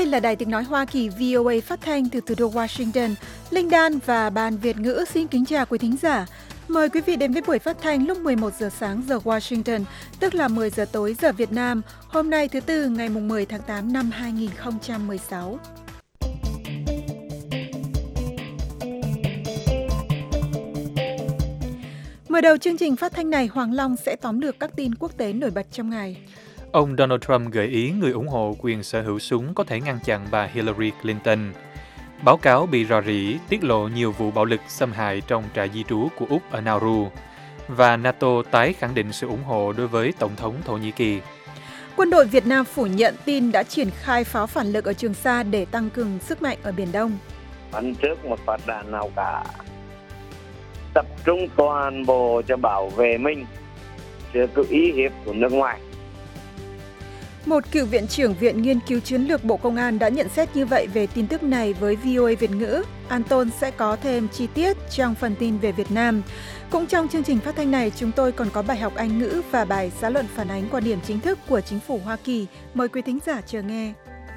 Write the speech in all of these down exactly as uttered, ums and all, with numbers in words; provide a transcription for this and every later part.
Đây là Đài Tiếng Nói Hoa Kỳ vê o a phát thanh từ thủ đô Washington. Linh Đan và Ban Việt ngữ xin kính chào quý thính giả. Mời quý vị đến với buổi phát thanh lúc mười một giờ sáng giờ Washington, tức là mười giờ tối giờ Việt Nam, hôm nay thứ Tư ngày mười tháng tám năm hai nghìn không trăm mười sáu. Mở đầu chương trình phát thanh này, Hoàng Long sẽ tóm lược các tin quốc tế nổi bật trong ngày. Ông Donald Trump gợi ý người ủng hộ quyền sở hữu súng có thể ngăn chặn bà Hillary Clinton. Báo cáo bị rò rỉ tiết lộ nhiều vụ bạo lực xâm hại trong trại di trú của Úc ở Nauru. Và NATO tái khẳng định sự ủng hộ đối với Tổng thống Thổ Nhĩ Kỳ. Quân đội Việt Nam phủ nhận tin đã triển khai pháo phản lực ở Trường Sa để tăng cường sức mạnh ở Biển Đông. Bắn trước một phát đạn nào cả. Tập trung toàn bộ cho bảo vệ mình trước sự uy hiếp của nước ngoài. Một cựu viện trưởng Viện Nghiên cứu Chiến lược Bộ Công an đã nhận xét như vậy về tin tức này với vê o a Việt ngữ. Anton sẽ có thêm chi tiết trong phần tin về Việt Nam. Cũng trong chương trình phát thanh này, chúng tôi còn có bài học Anh ngữ và bài xã luận phản ánh quan điểm chính thức của chính phủ Hoa Kỳ. Mời quý thính giả chờ nghe.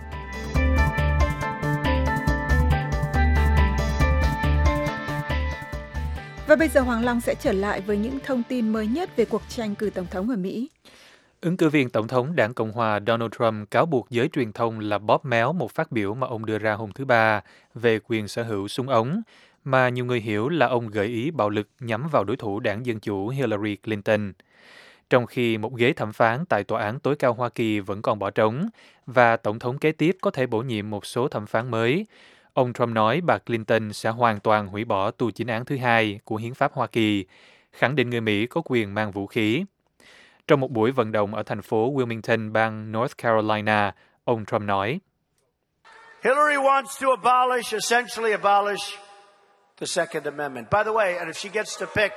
Và bây giờ Hoàng Long sẽ trở lại với những thông tin mới nhất về cuộc tranh cử tổng thống ở Mỹ. Ứng cử viên Tổng thống Đảng Cộng hòa Donald Trump cáo buộc giới truyền thông là bóp méo một phát biểu mà ông đưa ra hôm thứ Ba về quyền sở hữu súng ống, mà nhiều người hiểu là ông gợi ý bạo lực nhắm vào đối thủ Đảng Dân Chủ Hillary Clinton. Trong khi một ghế thẩm phán tại Tòa án tối cao Hoa Kỳ vẫn còn bỏ trống và Tổng thống kế tiếp có thể bổ nhiệm một số thẩm phán mới, ông Trump nói bà Clinton sẽ hoàn toàn hủy bỏ tù chính án thứ hai của Hiến pháp Hoa Kỳ, khẳng định người Mỹ có quyền mang vũ khí. Trong một buổi vận động ở thành phố Wilmington, bang North Carolina, ông Trump nói: Hillary wants to abolish, essentially abolish the Second Amendment. By the way, and if she gets to pick,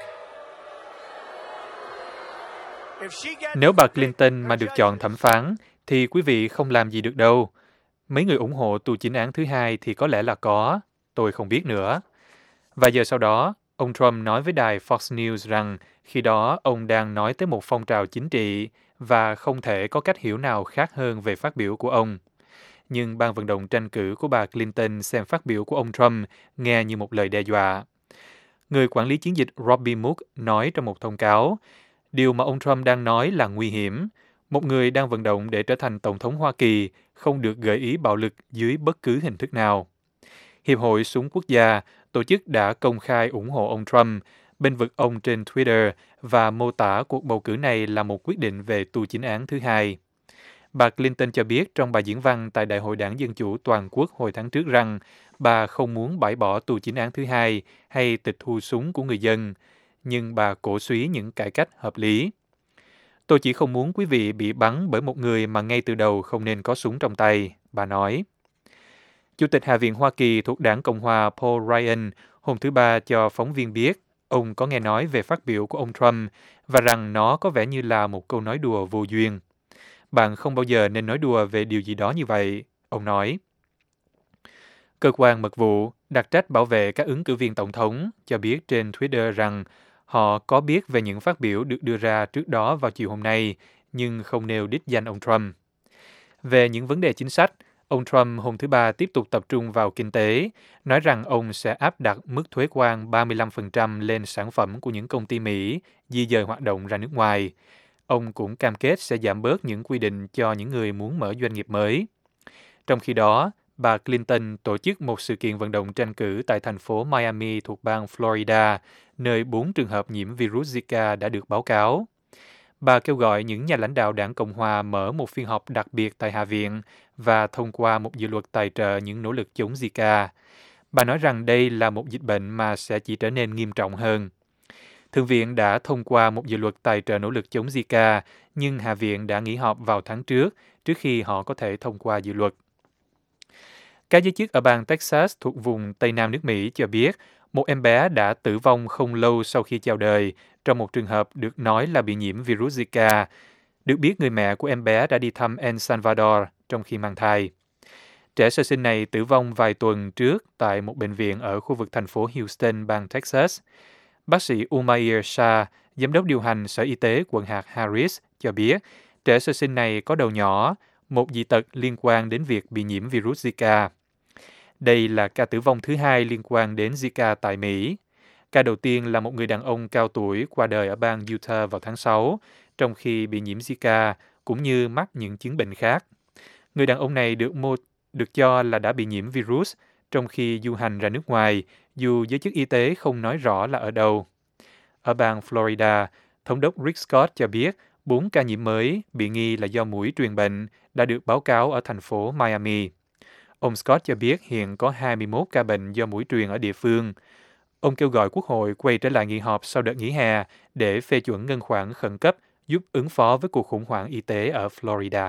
if she gets Nếu bà Clinton mà được chọn thẩm phán, thì quý vị không làm gì được đâu. Mấy người ủng hộ tù chính án thứ hai thì có lẽ là có, tôi không biết nữa. Vài giờ sau đó, ông Trump nói với đài Fox News rằng khi đó ông đang nói tới một phong trào chính trị và không thể có cách hiểu nào khác hơn về phát biểu của ông. Nhưng ban vận động tranh cử của bà Clinton xem phát biểu của ông Trump nghe như một lời đe dọa. Người quản lý chiến dịch Robbie Mook nói trong một thông cáo, điều mà ông Trump đang nói là nguy hiểm. Một người đang vận động để trở thành Tổng thống Hoa Kỳ không được gợi ý bạo lực dưới bất cứ hình thức nào. Hiệp hội Súng Quốc gia, tổ chức đã công khai ủng hộ ông Trump, bênh vực ông trên Twitter và mô tả cuộc bầu cử này là một quyết định về tù chính án thứ hai. Bà Clinton cho biết trong bài diễn văn tại Đại hội Đảng Dân Chủ Toàn quốc hồi tháng trước rằng bà không muốn bãi bỏ tù chính án thứ hai hay tịch thu súng của người dân, nhưng bà cổ súy những cải cách hợp lý. Tôi chỉ không muốn quý vị bị bắn bởi một người mà ngay từ đầu không nên có súng trong tay, bà nói. Chủ tịch Hạ viện Hoa Kỳ thuộc Đảng Cộng hòa Paul Ryan hôm thứ Ba cho phóng viên biết ông có nghe nói về phát biểu của ông Trump và rằng nó có vẻ như là một câu nói đùa vô duyên. Bạn không bao giờ nên nói đùa về điều gì đó như vậy, ông nói. Cơ quan mật vụ đặc trách bảo vệ các ứng cử viên tổng thống cho biết trên Twitter rằng họ có biết về những phát biểu được đưa ra trước đó vào chiều hôm nay, nhưng không nêu đích danh ông Trump. Về những vấn đề chính sách, ông Trump hôm thứ Ba tiếp tục tập trung vào kinh tế, nói rằng ông sẽ áp đặt mức thuế quan ba mươi lăm phần trăm lên sản phẩm của những công ty Mỹ di dời hoạt động ra nước ngoài. Ông cũng cam kết sẽ giảm bớt những quy định cho những người muốn mở doanh nghiệp mới. Trong khi đó, bà Clinton tổ chức một sự kiện vận động tranh cử tại thành phố Miami thuộc bang Florida, nơi bốn trường hợp nhiễm virus Zika đã được báo cáo. Bà kêu gọi những nhà lãnh đạo Đảng Cộng hòa mở một phiên họp đặc biệt tại Hạ viện và thông qua một dự luật tài trợ những nỗ lực chống Zika. Bà nói rằng đây là một dịch bệnh mà sẽ chỉ trở nên nghiêm trọng hơn. Thượng viện đã thông qua một dự luật tài trợ nỗ lực chống Zika, nhưng Hạ viện đã nghỉ họp vào tháng trước, trước khi họ có thể thông qua dự luật. Các giới chức ở bang Texas thuộc vùng Tây Nam nước Mỹ cho biết một em bé đã tử vong không lâu sau khi chào đời trong một trường hợp được nói là bị nhiễm virus Zika. Được biết người mẹ của em bé đã đi thăm El Salvador trong khi mang thai. Trẻ sơ sinh này tử vong vài tuần trước tại một bệnh viện ở khu vực thành phố Houston, bang Texas. Bác sĩ Umair Shah, giám đốc điều hành Sở Y tế quận hạt Harris, cho biết trẻ sơ sinh này có đầu nhỏ, một dị tật liên quan đến việc bị nhiễm virus Zika. Đây là ca tử vong thứ hai liên quan đến Zika tại Mỹ. Ca đầu tiên là một người đàn ông cao tuổi qua đời ở bang Utah vào tháng sáu, trong khi bị nhiễm Zika cũng như mắc những chứng bệnh khác. Người đàn ông này được mô được cho là đã bị nhiễm virus trong khi du hành ra nước ngoài, dù giới chức y tế không nói rõ là ở đâu. Ở bang Florida, Thống đốc Rick Scott cho biết bốn ca nhiễm mới bị nghi là do muỗi truyền bệnh đã được báo cáo ở thành phố Miami. Ông Scott cho biết hiện có hai mươi mốt ca bệnh do muỗi truyền ở địa phương. Ông kêu gọi Quốc hội quay trở lại nghị họp sau đợt nghỉ hè để phê chuẩn ngân khoản khẩn cấp giúp ứng phó với cuộc khủng hoảng y tế ở Florida.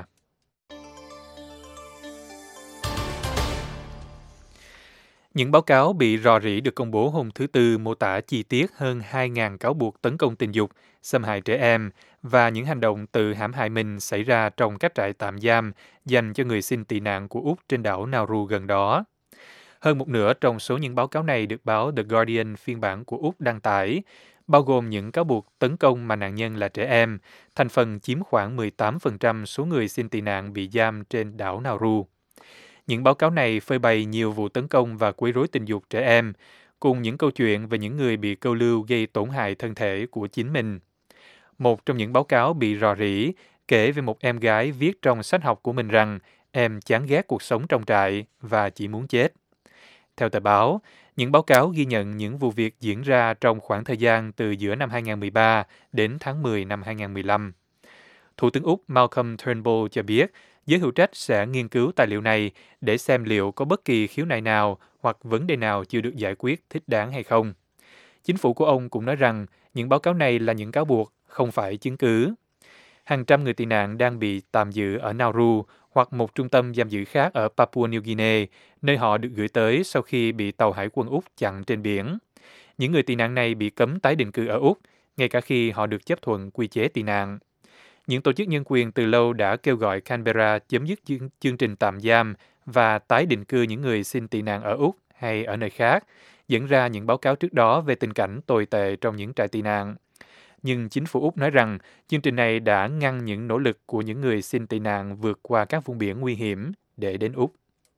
Những báo cáo bị rò rỉ được công bố hôm thứ Tư mô tả chi tiết hơn hai nghìn cáo buộc tấn công tình dục, xâm hại trẻ em và những hành động tự hãm hại mình xảy ra trong các trại tạm giam dành cho người xin tị nạn của Úc trên đảo Nauru gần đó. Hơn một nửa trong số những báo cáo này được báo The Guardian phiên bản của Úc đăng tải, bao gồm những cáo buộc tấn công mà nạn nhân là trẻ em, thành phần chiếm khoảng mười tám phần trăm số người xin tị nạn bị giam trên đảo Nauru. Những báo cáo này phơi bày nhiều vụ tấn công và quấy rối tình dục trẻ em, cùng những câu chuyện về những người bị câu lưu gây tổn hại thân thể của chính mình. Một trong những báo cáo bị rò rỉ kể về một em gái viết trong sách học của mình rằng em chán ghét cuộc sống trong trại và chỉ muốn chết. Theo tờ báo, những báo cáo ghi nhận những vụ việc diễn ra trong khoảng thời gian từ giữa năm hai nghìn không trăm mười ba đến tháng mười năm hai nghìn không trăm mười lăm. Thủ tướng Úc Malcolm Turnbull cho biết giới hữu trách sẽ nghiên cứu tài liệu này để xem liệu có bất kỳ khiếu nại nào hoặc vấn đề nào chưa được giải quyết thích đáng hay không. Chính phủ của ông cũng nói rằng những báo cáo này là những cáo buộc, không phải chứng cứ. Hàng trăm người tị nạn đang bị tạm giữ ở Nauru hoặc một trung tâm giam giữ khác ở Papua New Guinea, nơi họ được gửi tới sau khi bị tàu hải quân Úc chặn trên biển. Những người tị nạn này bị cấm tái định cư ở Úc, ngay cả khi họ được chấp thuận quy chế tị nạn. Những tổ chức nhân quyền từ lâu đã kêu gọi Canberra chấm dứt chương trình tạm giam và tái định cư những người xin tị nạn ở Úc hay ở nơi khác, dẫn ra những báo cáo trước đó về tình cảnh tồi tệ trong những trại tị nạn. Nhưng chính phủ Úc nói rằng chương trình này đã ngăn những nỗ lực của những người xin tị nạn vượt qua các vùng biển nguy hiểm để đến Úc.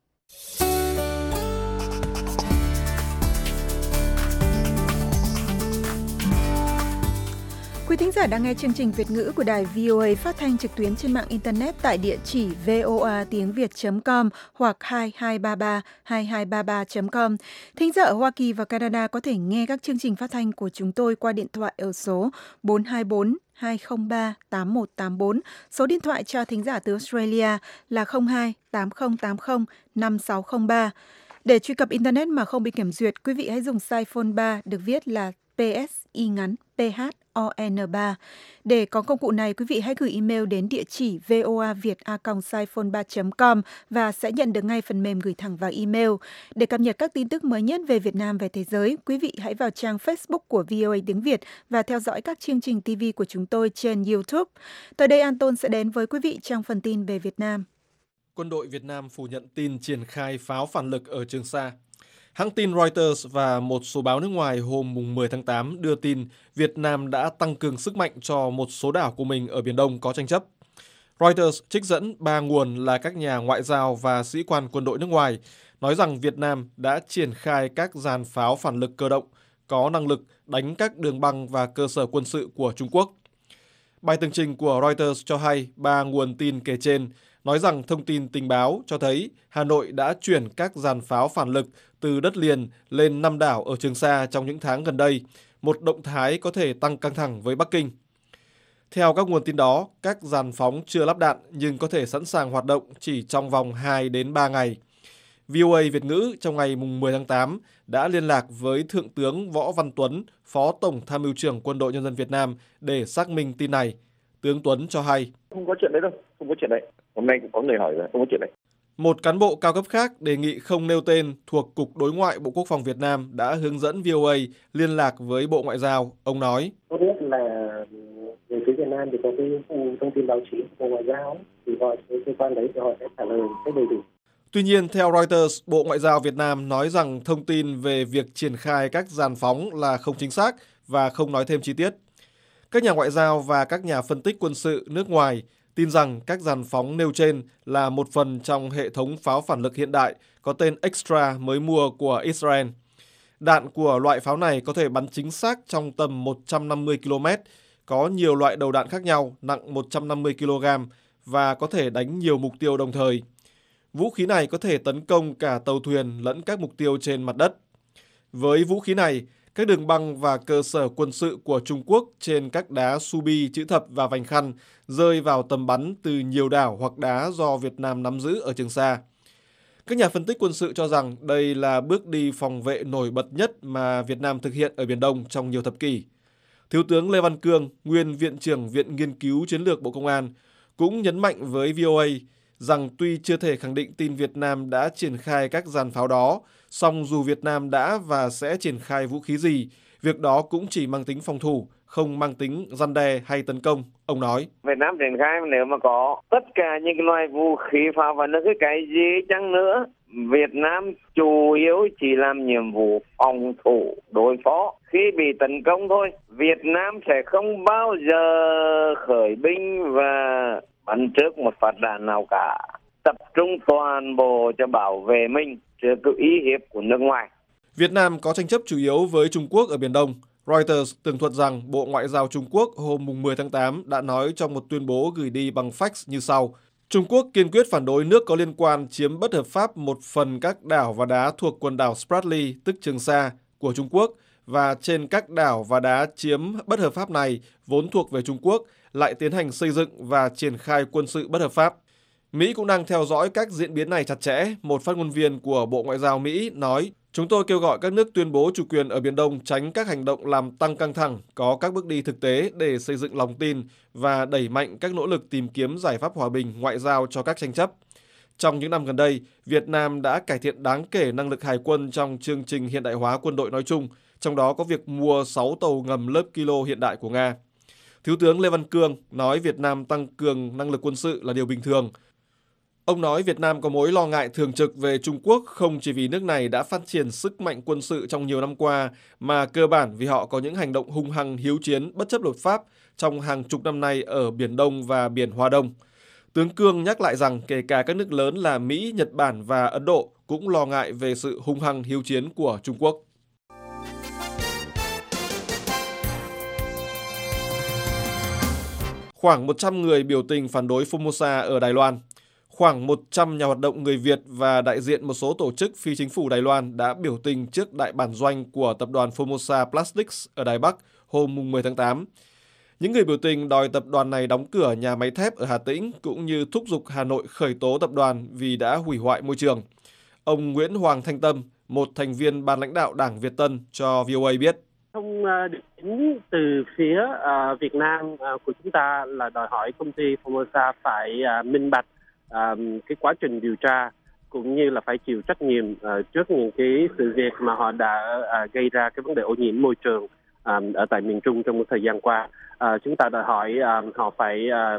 Quý thính giả đang nghe chương trình Việt ngữ của đài vê o a phát thanh trực tuyến trên mạng Internet tại địa chỉ voa tiếng việt chấm com hoặc hai hai ba ba hai hai ba ba chấm com. Thính giả ở Hoa Kỳ và Canada có thể nghe các chương trình phát thanh của chúng tôi qua điện thoại ở số bốn hai bốn hai không ba tám một tám bốn. Số điện thoại cho thính giả từ Australia là không hai tám không tám không năm sáu không ba. Để truy cập Internet mà không bị kiểm duyệt, quý vị hãy dùng size phone ba được viết là pê ét y ngắn pê hát o en ba. Để có công cụ này, quý vị hãy gửi email đến địa chỉ voaviet a còng size phone ba chấm com và sẽ nhận được ngay phần mềm gửi thẳng vào email. Để cập nhật các tin tức mới nhất về Việt Nam và thế giới, quý vị hãy vào trang Facebook của vê o a tiếng Việt và theo dõi các chương trình ti vi của chúng tôi trên YouTube. Tới đây Anton sẽ đến với quý vị trong phần tin về Việt Nam. Quân đội Việt Nam phủ nhận tin triển khai pháo phản lực ở Trường Sa. Hãng tin Reuters và một số báo nước ngoài hôm mười tháng tám đưa tin Việt Nam đã tăng cường sức mạnh cho một số đảo của mình ở Biển Đông có tranh chấp. Reuters trích dẫn ba nguồn là các nhà ngoại giao và sĩ quan quân đội nước ngoài, nói rằng Việt Nam đã triển khai các dàn pháo phản lực cơ động có năng lực đánh các đường băng và cơ sở quân sự của Trung Quốc. Bài tường trình của Reuters cho hay ba nguồn tin kể trên nói rằng thông tin tình báo cho thấy Hà Nội đã chuyển các dàn pháo phản lực từ đất liền lên năm đảo ở Trường Sa trong những tháng gần đây, một động thái có thể tăng căng thẳng với Bắc Kinh. Theo các nguồn tin đó, các dàn phóng chưa lắp đạn nhưng có thể sẵn sàng hoạt động chỉ trong vòng hai đến ba ngày. vê o a Việt ngữ trong ngày mười tháng tám đã liên lạc với Thượng tướng Võ Văn Tuấn, Phó Tổng Tham mưu trưởng Quân đội Nhân dân Việt Nam để xác minh tin này. Tướng Tuấn cho hay. Không có chuyện đấy đâu, không có chuyện đấy. Hôm nay cũng có người hỏi rồi, không có chuyện đấy. Một cán bộ cao cấp khác đề nghị không nêu tên thuộc Cục Đối ngoại Bộ Quốc phòng Việt Nam đã hướng dẫn vê o a liên lạc với Bộ Ngoại giao. Ông nói. Tốt nhất là về phía Việt Nam thì có cái thông tin báo chí Bộ Ngoại giao thì gọi với cơ quan đấy thì họ sẽ trả lời rất đầy đủ. Tuy nhiên, theo Reuters, Bộ Ngoại giao Việt Nam nói rằng thông tin về việc triển khai các dàn phóng là không chính xác và không nói thêm chi tiết. Các nhà ngoại giao và các nhà phân tích quân sự nước ngoài tin rằng các dàn phóng nêu trên là một phần trong hệ thống pháo phản lực hiện đại có tên Extra mới mua của Israel. Đạn của loại pháo này có thể bắn chính xác trong tầm một trăm năm mươi ki lô mét, có nhiều loại đầu đạn khác nhau nặng một trăm năm mươi ki lô gam và có thể đánh nhiều mục tiêu đồng thời. Vũ khí này có thể tấn công cả tàu thuyền lẫn các mục tiêu trên mặt đất. Với vũ khí này, các đường băng và cơ sở quân sự của Trung Quốc trên các đá Subi, chữ thập và vành khăn rơi vào tầm bắn từ nhiều đảo hoặc đá do Việt Nam nắm giữ ở Trường Sa. Các nhà phân tích quân sự cho rằng đây là bước đi phòng vệ nổi bật nhất mà Việt Nam thực hiện ở Biển Đông trong nhiều thập kỷ. Thiếu tướng Lê Văn Cương, nguyên Viện trưởng Viện Nghiên cứu Chiến lược Bộ Công an, cũng nhấn mạnh với vê o a rằng tuy chưa thể khẳng định tin Việt Nam đã triển khai các dàn pháo đó, song dù Việt Nam đã và sẽ triển khai vũ khí gì, việc đó cũng chỉ mang tính phòng thủ, không mang tính răn đe hay tấn công, ông nói. Việt Nam triển khai nếu mà có tất cả những loại vũ khí pháo và những cái cái gì chăng nữa, Việt Nam chủ yếu chỉ làm nhiệm vụ phòng thủ đối phó. Khi bị tấn công thôi, Việt Nam sẽ không bao giờ khởi binh và bắn trước một phát đạn nào cả. Tập trung toàn bộ cho bảo vệ mình trước cái uy hiếp của nước ngoài. Việt Nam có tranh chấp chủ yếu với Trung Quốc ở Biển Đông. Reuters tường thuật rằng Bộ Ngoại giao Trung Quốc hôm mười tháng tám đã nói trong một tuyên bố gửi đi bằng fax như sau. Trung Quốc kiên quyết phản đối nước có liên quan chiếm bất hợp pháp một phần các đảo và đá thuộc quần đảo Spratly, tức Trường Sa, của Trung Quốc, và trên các đảo và đá chiếm bất hợp pháp này vốn thuộc về Trung Quốc lại tiến hành xây dựng và triển khai quân sự bất hợp pháp. Mỹ cũng đang theo dõi các diễn biến này chặt chẽ. Một phát ngôn viên của Bộ Ngoại giao Mỹ nói, chúng tôi kêu gọi các nước tuyên bố chủ quyền ở Biển Đông tránh các hành động làm tăng căng thẳng, có các bước đi thực tế để xây dựng lòng tin và đẩy mạnh các nỗ lực tìm kiếm giải pháp hòa bình ngoại giao cho các tranh chấp. Trong những năm gần đây, Việt Nam đã cải thiện đáng kể năng lực hải quân trong chương trình hiện đại hóa quân đội nói chung, trong đó có việc mua sáu tàu ngầm lớp Kilo hiện đại của Nga. Thiếu tướng Lê Văn Cương nói Việt Nam tăng cường năng lực quân sự là điều bình thường. Ông nói Việt Nam có mối lo ngại thường trực về Trung Quốc không chỉ vì nước này đã phát triển sức mạnh quân sự trong nhiều năm qua, mà cơ bản vì họ có những hành động hung hăng hiếu chiến bất chấp luật pháp trong hàng chục năm nay ở Biển Đông và Biển Hoa Đông. Tướng Cương nhắc lại rằng kể cả các nước lớn là Mỹ, Nhật Bản và Ấn Độ cũng lo ngại về sự hung hăng hiếu chiến của Trung Quốc. Khoảng một trăm người biểu tình phản đối Formosa ở Đài Loan. Khoảng một trăm nhà hoạt động người Việt và đại diện một số tổ chức phi chính phủ Đài Loan đã biểu tình trước đại bản doanh của tập đoàn Formosa Plastics ở Đài Bắc hôm mười tháng tám. Những người biểu tình đòi tập đoàn này đóng cửa nhà máy thép ở Hà Tĩnh cũng như thúc giục Hà Nội khởi tố tập đoàn vì đã hủy hoại môi trường. Ông Nguyễn Hoàng Thanh Tâm, một thành viên ban lãnh đạo Đảng Việt Tân cho vê o a biết. Không đến từ phía uh, Việt Nam uh, của chúng ta là đòi hỏi công ty Formosa phải uh, minh bạch uh, cái quá trình điều tra cũng như là phải chịu trách nhiệm uh, trước những cái sự việc mà họ đã uh, gây ra cái vấn đề ô nhiễm môi trường uh, ở tại miền Trung trong một thời gian qua. Uh, chúng ta đòi hỏi uh, họ phải uh,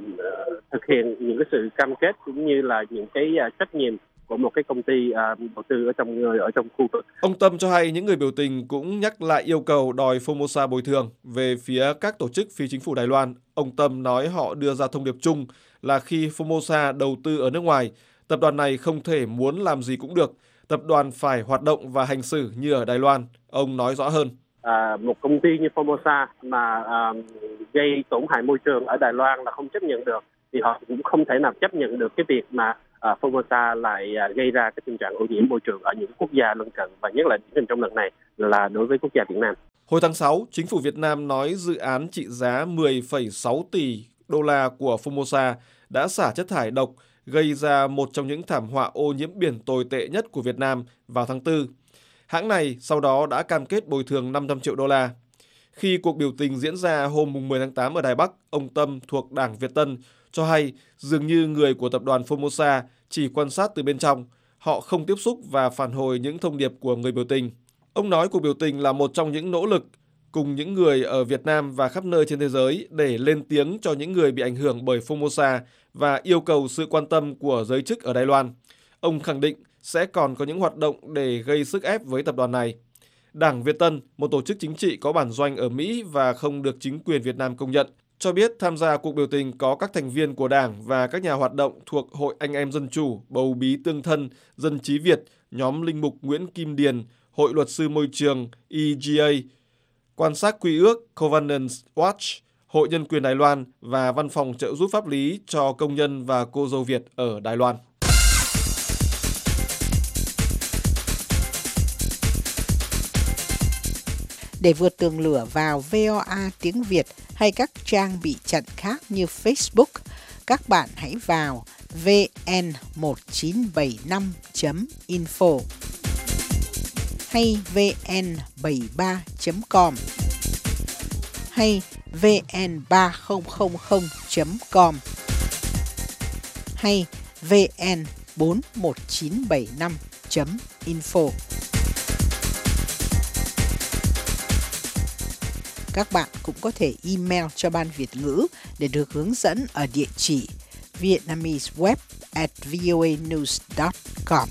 thực hiện những cái sự cam kết cũng như là những cái uh, trách nhiệm của một cái công ty uh, đầu tư ở trong người ở trong khu vực. Ông Tâm cho hay những người biểu tình cũng nhắc lại yêu cầu đòi Formosa bồi thường. Về phía các tổ chức phi chính phủ Đài Loan, ông Tâm nói họ đưa ra thông điệp chung là khi Formosa đầu tư ở nước ngoài, tập đoàn này không thể muốn làm gì cũng được. Tập đoàn phải hoạt động và hành xử như ở Đài Loan. Ông nói rõ hơn. À, một công ty như Formosa mà à, gây tổn hại môi trường ở Đài Loan là không chấp nhận được, thì họ cũng không thể nào chấp nhận được cái việc mà à, Formosa lại à, gây ra cái tình trạng ô nhiễm môi trường ở những quốc gia lân cận, và nhất là trong lần này là đối với quốc gia Việt Nam. Hồi tháng sáu, chính phủ Việt Nam nói dự án trị giá mười phẩy sáu tỷ đô la của Formosa đã xả chất thải độc gây ra một trong những thảm họa ô nhiễm biển tồi tệ nhất của Việt Nam vào tháng tư. Hãng này sau đó đã cam kết bồi thường năm trăm triệu đô la. Khi cuộc biểu tình diễn ra hôm mười tháng tám ở Đài Bắc, ông Tâm thuộc Đảng Việt Tân cho hay dường như người của tập đoàn Formosa chỉ quan sát từ bên trong, họ không tiếp xúc và phản hồi những thông điệp của người biểu tình. Ông nói cuộc biểu tình là một trong những nỗ lực cùng những người ở Việt Nam và khắp nơi trên thế giới để lên tiếng cho những người bị ảnh hưởng bởi Formosa và yêu cầu sự quan tâm của giới chức ở Đài Loan. Ông khẳng định sẽ còn có những hoạt động để gây sức ép với tập đoàn này. Đảng Việt Tân, một tổ chức chính trị có bản doanh ở Mỹ và không được chính quyền Việt Nam công nhận, cho biết tham gia cuộc biểu tình có các thành viên của Đảng và các nhà hoạt động thuộc Hội Anh em Dân Chủ, Bầu Bí Tương Thân, Dân Trí Việt, nhóm linh mục Nguyễn Kim Điền, Hội Luật sư Môi trường E G A, Quan sát Quy ước Covenant Watch, Hội Nhân quyền Đài Loan và Văn phòng trợ giúp pháp lý cho công nhân và cô dâu Việt ở Đài Loan. Để vượt tường lửa vào vê o a tiếng Việt hay các trang bị chặn khác như Facebook, các bạn hãy vào vn một chín bảy năm chấm info hay vn bảy ba chấm com hay vn ba không không không chấm com hay vn bốn một chín bảy năm chấm info. Các bạn cũng có thể email cho Ban Việt ngữ để được hướng dẫn ở địa chỉ vietnameseweb at voanews dot com.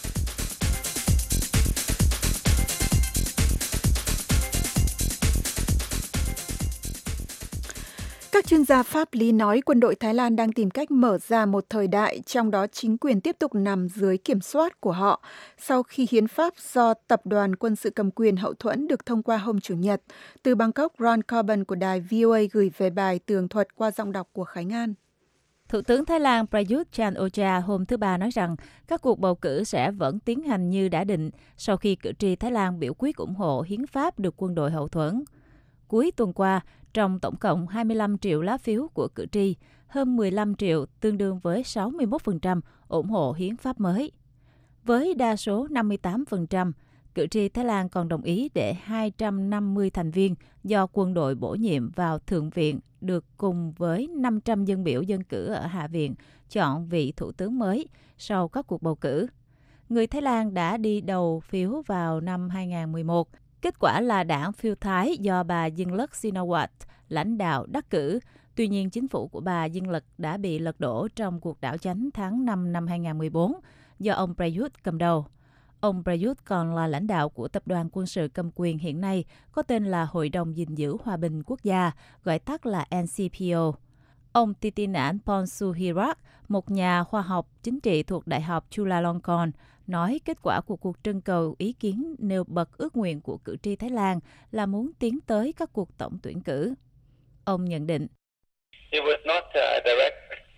Các chuyên gia pháp lý nói quân đội Thái Lan đang tìm cách mở ra một thời đại trong đó chính quyền tiếp tục nằm dưới kiểm soát của họ sau khi hiến pháp do tập đoàn quân sự cầm quyền hậu thuẫn được thông qua hôm Chủ nhật. Từ Bangkok, Ron Corbin của đài vê o a gửi về bài tường thuật qua giọng đọc của Khánh An. Thủ tướng Thái Lan Prayut Chan-o-cha hôm thứ Ba nói rằng các cuộc bầu cử sẽ vẫn tiến hành như đã định sau khi cử tri Thái Lan biểu quyết ủng hộ hiến pháp được quân đội hậu thuẫn. Cuối tuần qua, trong tổng cộng hai mươi lăm triệu lá phiếu của cử tri, hơn mười lăm triệu tương đương với sáu mươi mốt phần trăm ủng hộ hiến pháp mới. Với đa số năm mươi tám phần trăm, cử tri Thái Lan còn đồng ý để hai trăm năm mươi thành viên do quân đội bổ nhiệm vào Thượng viện được cùng với năm trăm dân biểu dân cử ở Hạ viện chọn vị thủ tướng mới sau các cuộc bầu cử. Người Thái Lan đã đi đầu phiếu vào năm hai không một một. Kết quả là đảng phiêu Thái do bà Yingluck Shinawatra lãnh đạo đắc cử. Tuy nhiên, chính phủ của bà Yingluck đã bị lật đổ trong cuộc đảo chánh tháng năm năm hai không một bốn do ông Prayut cầm đầu. Ông Prayut còn là lãnh đạo của tập đoàn quân sự cầm quyền hiện nay có tên là Hội đồng gìn giữ hòa bình quốc gia, gọi tắt là N C P O. Ông Thitinan Pongsudhirak, một nhà khoa học chính trị thuộc Đại học Chulalongkorn, nói kết quả của cuộc trưng cầu ý kiến nêu bật ước nguyện của cử tri Thái Lan là muốn tiến tới các cuộc tổng tuyển cử. Ông nhận định, It was not a direct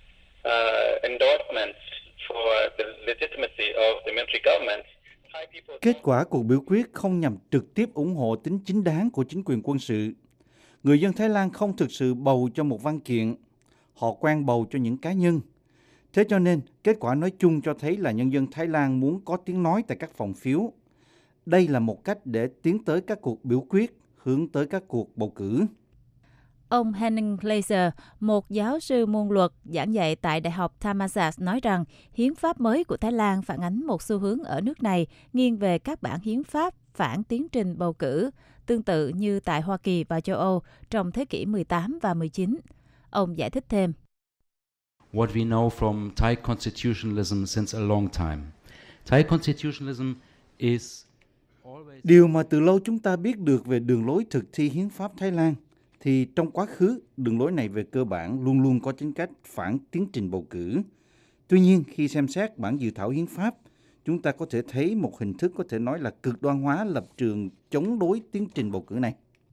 uh, endorsement for the legitimacy of the military government. Kết quả cuộc biểu quyết không nhằm trực tiếp ủng hộ tính chính đáng của chính quyền quân sự. Người dân Thái Lan không thực sự bầu cho một văn kiện, họ quen bầu cho những cá nhân. Thế cho nên, kết quả nói chung cho thấy là nhân dân Thái Lan muốn có tiếng nói tại các phòng phiếu. Đây là một cách để tiến tới các cuộc biểu quyết, hướng tới các cuộc bầu cử. Ông Henning Glaser, một giáo sư môn luật giảng dạy tại Đại học Thammasat nói rằng hiến pháp mới của Thái Lan phản ánh một xu hướng ở nước này nghiêng về các bản hiến pháp phản tiến trình bầu cử, tương tự như tại Hoa Kỳ và châu Âu trong thế kỷ mười tám và mười chín. Ông giải thích thêm. What we know from Thai constitutionalism since a long time. Thai constitutionalism is always... Điều mà từ lâu chúng ta biết được về đường lối thực thi hiến pháp Thái Lan thì trong quá khứ, đường lối này về cơ bản luôn luôn có tính cách phản tiến trình bầu cử. Tuy nhiên, khi xem xét bản dự thảo hiến pháp, chúng ta có thể thấy một hình thức có thể nói là cực đoan hóa lập trường chống đối tiến trình bầu cử này.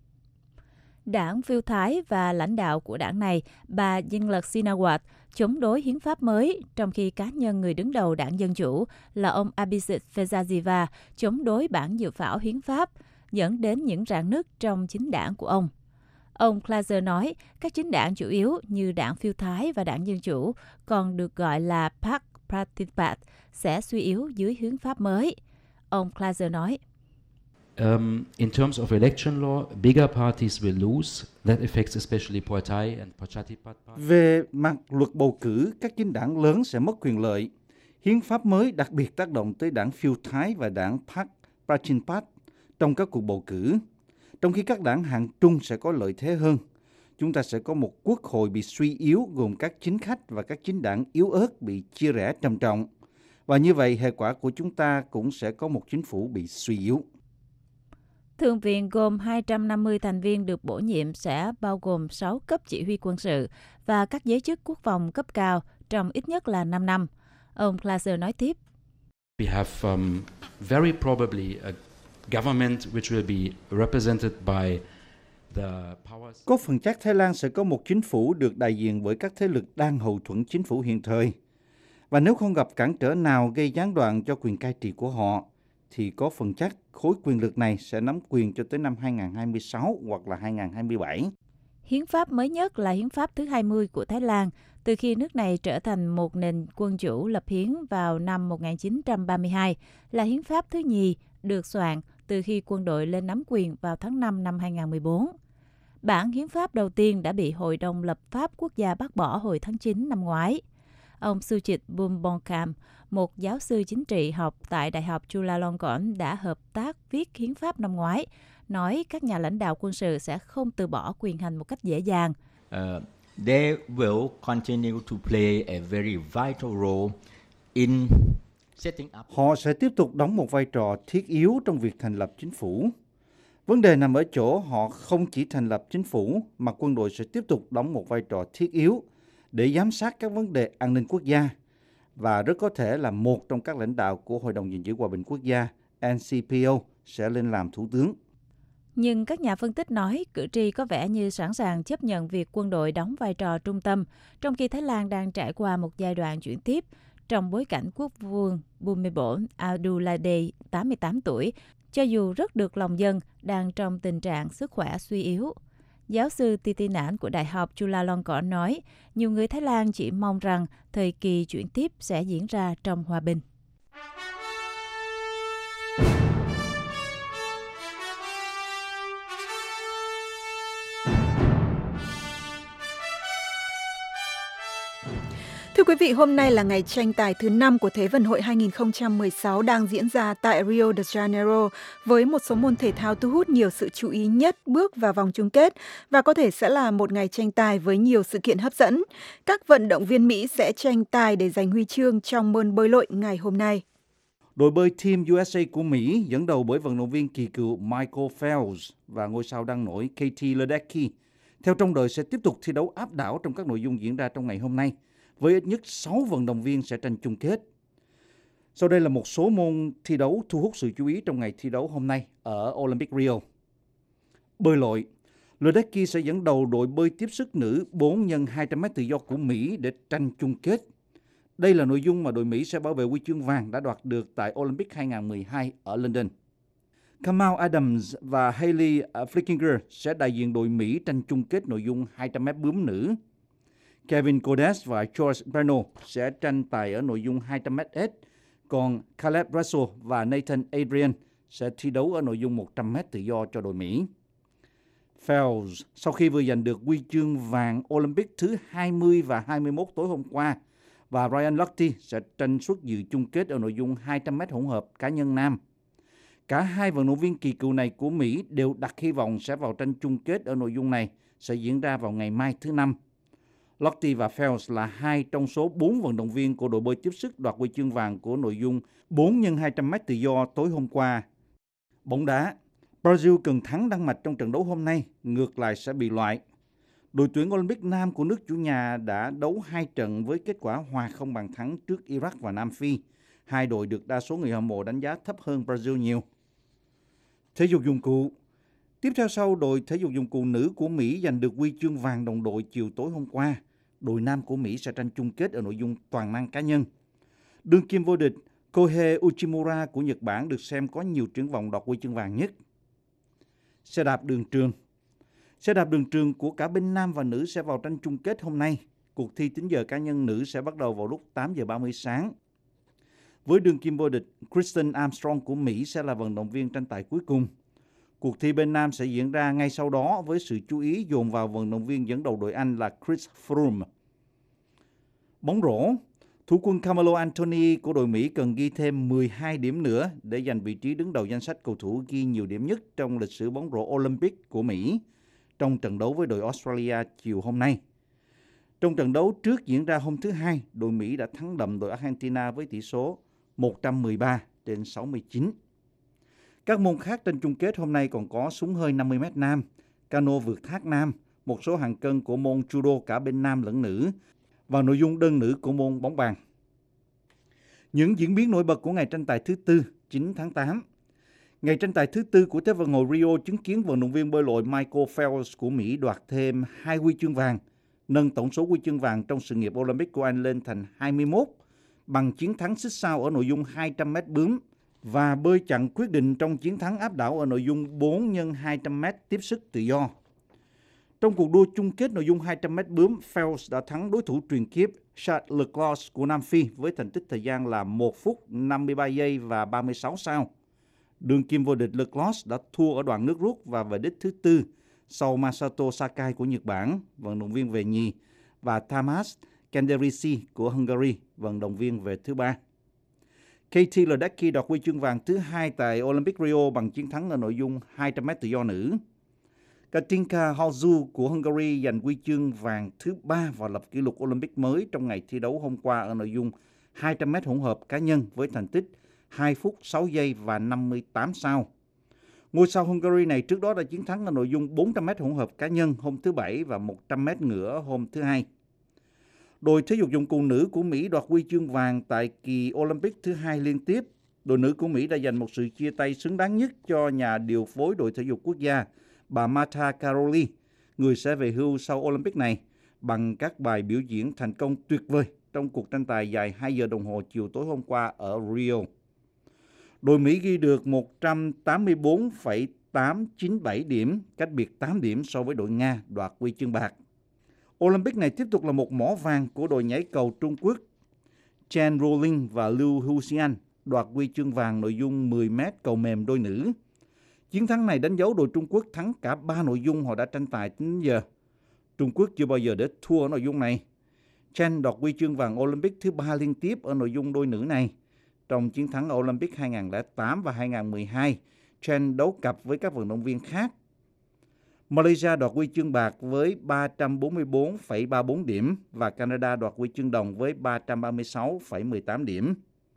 Đảng phiêu Thái và lãnh đạo của đảng này, bà Yingluck Shinawatra, chống đối hiến pháp mới, trong khi cá nhân người đứng đầu đảng Dân Chủ là ông Abhisit Vejjajiva chống đối bản dự thảo hiến pháp, dẫn đến những rạn nứt trong chính đảng của ông. Ông Glaser nói các chính đảng chủ yếu như đảng phiêu Thái và đảng Dân Chủ, còn được gọi là Pak Pratipat, sẽ suy yếu dưới hiến pháp mới. Ông Glaser nói, Um, in terms of election law, bigger parties will lose. That affects especially Pheu Thai and Prachatipat. Về mặt luật bầu cử, các chính đảng lớn sẽ mất quyền lợi. Hiến pháp mới đặc biệt tác động tới đảng phiêu Thái và đảng Pak Prachatipat trong các cuộc bầu cử. Trong khi các đảng hạng trung sẽ có lợi thế hơn, chúng ta sẽ có một quốc hội bị suy yếu gồm các chính khách và các chính đảng yếu ớt bị chia rẽ trầm trọng. Và như vậy, hệ quả của chúng ta cũng sẽ có một chính phủ bị suy yếu. Thượng viện gồm hai trăm năm mươi thành viên được bổ nhiệm sẽ bao gồm sáu cấp chỉ huy quân sự và các giới chức quốc phòng cấp cao trong ít nhất là năm năm. Ông Glaser nói tiếp. We have um, very probably a government which will be represented by the powers. Có phần chắc Thái Lan sẽ có một chính phủ được đại diện bởi các thế lực đang hậu thuẫn chính phủ hiện thời. Và nếu không gặp cản trở nào gây gián đoạn cho quyền cai trị của họ, thì có phần chắc khối quyền lực này sẽ nắm quyền cho tới năm hai nghìn không trăm hai mươi sáu hoặc là hai nghìn không trăm hai mươi bảy. Hiến pháp mới nhất là hiến pháp thứ hai mươi của Thái Lan, từ khi nước này trở thành một nền quân chủ lập hiến vào năm một nghìn chín trăm ba mươi hai, là hiến pháp thứ nhì được soạn từ khi quân đội lên nắm quyền vào tháng năm năm hai nghìn không trăm mười bốn. Bản hiến pháp đầu tiên đã bị Hội đồng lập pháp quốc gia bác bỏ hồi tháng chín năm ngoái. Ông Suchit Bumbongkam, một giáo sư chính trị học tại Đại học Chulalongkorn đã hợp tác viết hiến pháp năm ngoái, nói các nhà lãnh đạo quân sự sẽ không từ bỏ quyền hành một cách dễ dàng. Uh, they will continue to play a very vital role in setting up. Họ sẽ tiếp tục đóng một vai trò thiết yếu trong việc thành lập chính phủ. Vấn đề nằm ở chỗ họ không chỉ thành lập chính phủ mà quân đội sẽ tiếp tục đóng một vai trò thiết yếu để giám sát các vấn đề an ninh quốc gia, và rất có thể là một trong các lãnh đạo của Hội đồng gìn giữ hòa bình quốc gia N C P O sẽ lên làm thủ tướng. Nhưng các nhà phân tích nói cử tri có vẻ như sẵn sàng chấp nhận việc quân đội đóng vai trò trung tâm, trong khi Thái Lan đang trải qua một giai đoạn chuyển tiếp trong bối cảnh quốc vương Bhumibol Adulyadej, tám mươi tám tuổi, cho dù rất được lòng dân, đang trong tình trạng sức khỏe suy yếu. Giáo sư Titi Nản của Đại học Chulalongkorn nói, nhiều người Thái Lan chỉ mong rằng thời kỳ chuyển tiếp sẽ diễn ra trong hòa bình. Thưa quý vị, hôm nay là ngày tranh tài thứ năm của Thế vận hội hai nghìn không trăm mười sáu đang diễn ra tại Rio de Janeiro, với một số môn thể thao thu hút nhiều sự chú ý nhất bước vào vòng chung kết và có thể sẽ là một ngày tranh tài với nhiều sự kiện hấp dẫn. Các vận động viên Mỹ sẽ tranh tài để giành huy chương trong môn bơi lội ngày hôm nay. Đội bơi Team U S A của Mỹ dẫn đầu bởi vận động viên kỳ cựu Michael Phelps và ngôi sao đang nổi Katie Ledecky, theo trông đợi sẽ tiếp tục thi đấu áp đảo trong các nội dung diễn ra trong ngày hôm nay, với ít nhất sáu vận động viên sẽ tranh chung kết. Sau đây là một số môn thi đấu thu hút sự chú ý trong ngày thi đấu hôm nay ở Olympic Rio. Bơi lội, Ledecky sẽ dẫn đầu đội bơi tiếp sức nữ bốn nhân hai trăm mét tự do của Mỹ để tranh chung kết. Đây là nội dung mà đội Mỹ sẽ bảo vệ huy chương vàng đã đoạt được tại Olympic hai nghìn không trăm mười hai ở London. Kamau Adams và Hailey Flickinger sẽ đại diện đội Mỹ tranh chung kết nội dung hai trăm mét bướm nữ. Kevin Kodes và George Breno sẽ tranh tài ở nội dung hai trăm mét ếch, còn Caleb Russell và Nathan Adrian sẽ thi đấu ở nội dung một trăm mét tự do cho đội Mỹ. Phelps, sau khi vừa giành được huy chương vàng Olympic thứ hai mươi và hai mươi mốt tối hôm qua, và Ryan Lochte sẽ tranh suất dự chung kết ở nội dung hai trăm mét hỗn hợp cá nhân nam. Cả hai vận động viên kỳ cựu này của Mỹ đều đặt hy vọng sẽ vào tranh chung kết ở nội dung này, sẽ diễn ra vào ngày mai thứ Năm. Lochte và Phelps là hai trong số bốn vận động viên của đội bơi tiếp sức đoạt huy chương vàng của nội dung bốn nhân hai trăm mét tự do tối hôm qua. Bóng đá, Brazil cần thắng Đan Mạch trong trận đấu hôm nay, ngược lại sẽ bị loại. Đội tuyển Olympic nam của nước chủ nhà đã đấu hai trận với kết quả hòa không bàn thắng trước Iraq và Nam Phi. Hai đội được đa số người hâm mộ đánh giá thấp hơn Brazil nhiều. Thể dục dụng cụ. Tiếp theo sau đội thể dục dụng cụ nữ của Mỹ giành được huy chương vàng đồng đội chiều tối hôm qua, đội nam của Mỹ sẽ tranh chung kết ở nội dung toàn năng cá nhân. Đương kim vô địch Kohei Uchimura của Nhật Bản được xem có nhiều triển vọng đoạt huy chương vàng nhất. Xe đạp đường trường. Xe đạp đường trường của cả bên nam và nữ sẽ vào tranh chung kết hôm nay. Cuộc thi tính giờ cá nhân nữ sẽ bắt đầu vào lúc tám giờ ba mươi sáng. Với đương kim vô địch, Kristen Armstrong của Mỹ sẽ là vận động viên tranh tài cuối cùng. Cuộc thi bên nam sẽ diễn ra ngay sau đó với sự chú ý dồn vào vận động viên dẫn đầu đội Anh là Chris Froome. Bóng rổ, thủ quân Carmelo Anthony của đội Mỹ cần ghi thêm mười hai điểm nữa để giành vị trí đứng đầu danh sách cầu thủ ghi nhiều điểm nhất trong lịch sử bóng rổ Olympic của Mỹ trong trận đấu với đội Australia chiều hôm nay. Trong trận đấu trước diễn ra hôm thứ Hai, đội Mỹ đã thắng đậm đội Argentina với tỷ số một trăm mười ba trên sáu mươi chín. Các môn khác trên chung kết hôm nay còn có súng hơi năm mươi mét nam, cano vượt thác nam, một số hạng cân của môn judo cả bên nam lẫn nữ và nội dung đơn nữ của môn bóng bàn. Những diễn biến nổi bật của ngày tranh tài thứ tư, chín tháng tám. Ngày tranh tài thứ tư của Thế vận hội Rio chứng kiến vận động viên bơi lội Michael Phelps của Mỹ đoạt thêm hai huy chương vàng, nâng tổng số huy chương vàng trong sự nghiệp Olympic của anh lên thành hai mươi mốt, bằng chiến thắng xích sao ở nội dung hai trăm mét bướm và bơi chặn quyết định trong chiến thắng áp đảo ở nội dung bốn nhân hai trăm mét tiếp sức tự do. Trong cuộc đua chung kết nội dung hai trăm mét bướm, Phelps đã thắng đối thủ truyền kiếp Charles Leclerc của Nam Phi với thành tích thời gian là một phút năm mươi ba giây và ba mươi sáu sao. Đương kim vô địch Leclerc đã thua ở đoạn nước rút và về đích thứ tư sau Masato Sakai của Nhật Bản, vận động viên về nhì, và Tamas Kenderisi của Hungary, vận động viên về thứ ba. Katie Ledecky đoạt huy chương vàng thứ hai tại Olympic Rio bằng chiến thắng ở nội dung hai trăm mét tự do nữ. Katinka Hoxhu của Hungary giành huy chương vàng thứ ba và lập kỷ lục Olympic mới trong ngày thi đấu hôm qua ở nội dung hai trăm mét hỗn hợp cá nhân với thành tích hai phút sáu giây và năm mươi tám sao. Ngôi sao Hungary này trước đó đã chiến thắng ở nội dung bốn trăm mét hỗn hợp cá nhân hôm thứ Bảy và một trăm mét ngửa hôm thứ Hai. Đội thể dục dụng cụ nữ của Mỹ đoạt huy chương vàng tại kỳ Olympic thứ hai liên tiếp. Đội nữ của Mỹ đã giành một sự chia tay xứng đáng nhất cho nhà điều phối đội thể dục quốc gia, bà Marta Karoli, người sẽ về hưu sau Olympic này, bằng các bài biểu diễn thành công tuyệt vời trong cuộc tranh tài dài hai giờ đồng hồ chiều tối hôm qua ở Rio. Đội Mỹ ghi được một trăm tám mươi tư phẩy tám chín bảy điểm, cách biệt tám điểm so với đội Nga đoạt huy chương bạc. Olympic này tiếp tục là một mỏ vàng của đội nhảy cầu Trung Quốc. Chen Ruoling và Liu Huxian đoạt huy chương vàng nội dung mười mét cầu mềm đôi nữ. Chiến thắng này đánh dấu đội Trung Quốc thắng cả ba nội dung họ đã tranh tài đến giờ. Trung Quốc chưa bao giờ để thua ở nội dung này. Chen đoạt huy chương vàng Olympic thứ ba liên tiếp ở nội dung đôi nữ này. Trong chiến thắng ở Olympic hai không không tám và hai không một hai, Chen đấu cặp với các vận động viên khác. Malaysia đoạt huy chương bạc với ba trăm bốn mươi tư phẩy ba mươi tư điểm và Canada đoạt huy chương đồng với ba trăm ba mươi sáu phẩy mười tám điểm.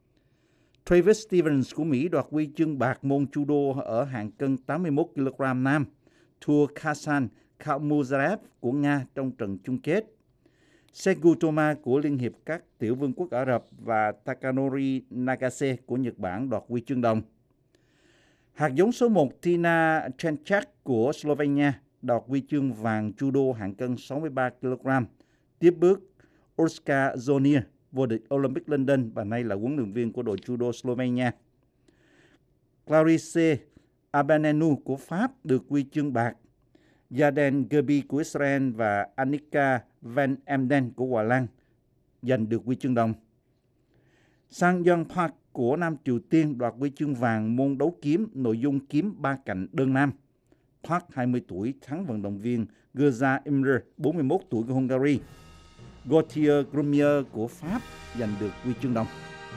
Travis Stevens của Mỹ đoạt huy chương bạc môn judo ở hạng cân tám mươi mốt ki lô gam nam, thua Khasan Khalmurzaev của Nga trong trận chung kết. Segu Toma của Liên hiệp các tiểu vương quốc Ả Rập và Takanori Nagase của Nhật Bản đoạt huy chương đồng. Hạt giống số một Tina Chenchak của Slovenia đoạt huy chương vàng judo hạng cân sáu mươi ba ki lô gam, tiếp bước Urška Zonir, vô địch Olympic London và nay là huấn luyện viên của đội judo Slovenia. Clarice Abanenu của Pháp được huy chương bạc. Yaden Gerbi của Israel và Annika Van Emden của Hà Lan giành được huy chương đồng. Sang Young Park của Nam Triều Tiên đoạt huy chương vàng môn đấu kiếm nội dung kiếm ba cạnh đơn nam. Park hai mươi tuổi thắng vận động viên Gerza Imre bốn mươi mốt tuổi của Hungary. Gauthier Grumier của Pháp giành được huy chương đồng.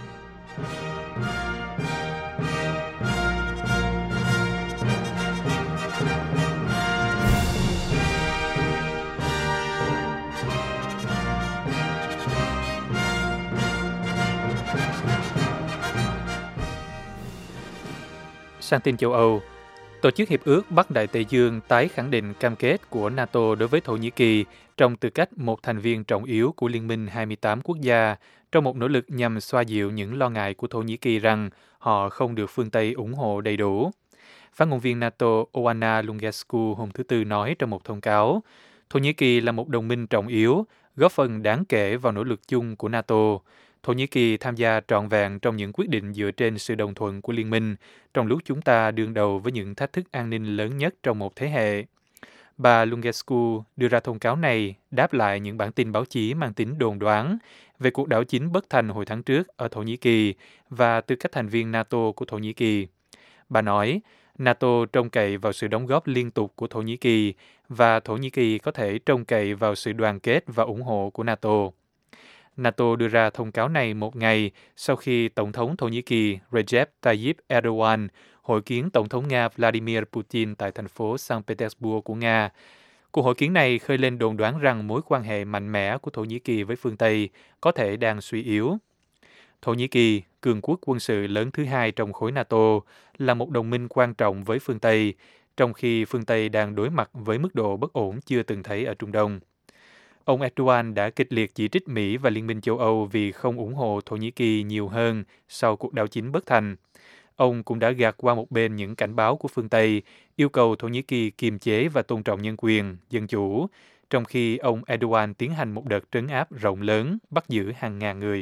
Sang tin châu Âu, Tổ chức Hiệp ước Bắc Đại Tây Dương tái khẳng định cam kết của NATO đối với Thổ Nhĩ Kỳ trong tư cách một thành viên trọng yếu của Liên minh hai mươi tám quốc gia, trong một nỗ lực nhằm xoa dịu những lo ngại của Thổ Nhĩ Kỳ rằng họ không được phương Tây ủng hộ đầy đủ. Phát ngôn viên NATO Oana Lungescu hôm thứ Tư nói trong một thông cáo, Thổ Nhĩ Kỳ là một đồng minh trọng yếu, góp phần đáng kể vào nỗ lực chung của NATO. Thổ Nhĩ Kỳ tham gia trọn vẹn trong những quyết định dựa trên sự đồng thuận của Liên minh, trong lúc chúng ta đương đầu với những thách thức an ninh lớn nhất trong một thế hệ. Bà Lungescu đưa ra thông cáo này đáp lại những bản tin báo chí mang tính đồn đoán về cuộc đảo chính bất thành hồi tháng trước ở Thổ Nhĩ Kỳ và tư cách thành viên NATO của Thổ Nhĩ Kỳ. Bà nói, NATO trông cậy vào sự đóng góp liên tục của Thổ Nhĩ Kỳ và Thổ Nhĩ Kỳ có thể trông cậy vào sự đoàn kết và ủng hộ của NATO. NATO đưa ra thông cáo này một ngày sau khi Tổng thống Thổ Nhĩ Kỳ Recep Tayyip Erdogan hội kiến Tổng thống Nga Vladimir Putin tại thành phố Saint Petersburg của Nga. Cuộc hội kiến này khơi lên đồn đoán rằng mối quan hệ mạnh mẽ của Thổ Nhĩ Kỳ với phương Tây có thể đang suy yếu. Thổ Nhĩ Kỳ, cường quốc quân sự lớn thứ hai trong khối NATO, là một đồng minh quan trọng với phương Tây, trong khi phương Tây đang đối mặt với mức độ bất ổn chưa từng thấy ở Trung Đông. Ông Erdogan đã kịch liệt chỉ trích Mỹ và Liên minh châu Âu vì không ủng hộ Thổ Nhĩ Kỳ nhiều hơn sau cuộc đảo chính bất thành. Ông cũng đã gạt qua một bên những cảnh báo của phương Tây, yêu cầu Thổ Nhĩ Kỳ kiềm chế và tôn trọng nhân quyền, dân chủ, trong khi ông Erdogan tiến hành một đợt trấn áp rộng lớn, bắt giữ hàng ngàn người.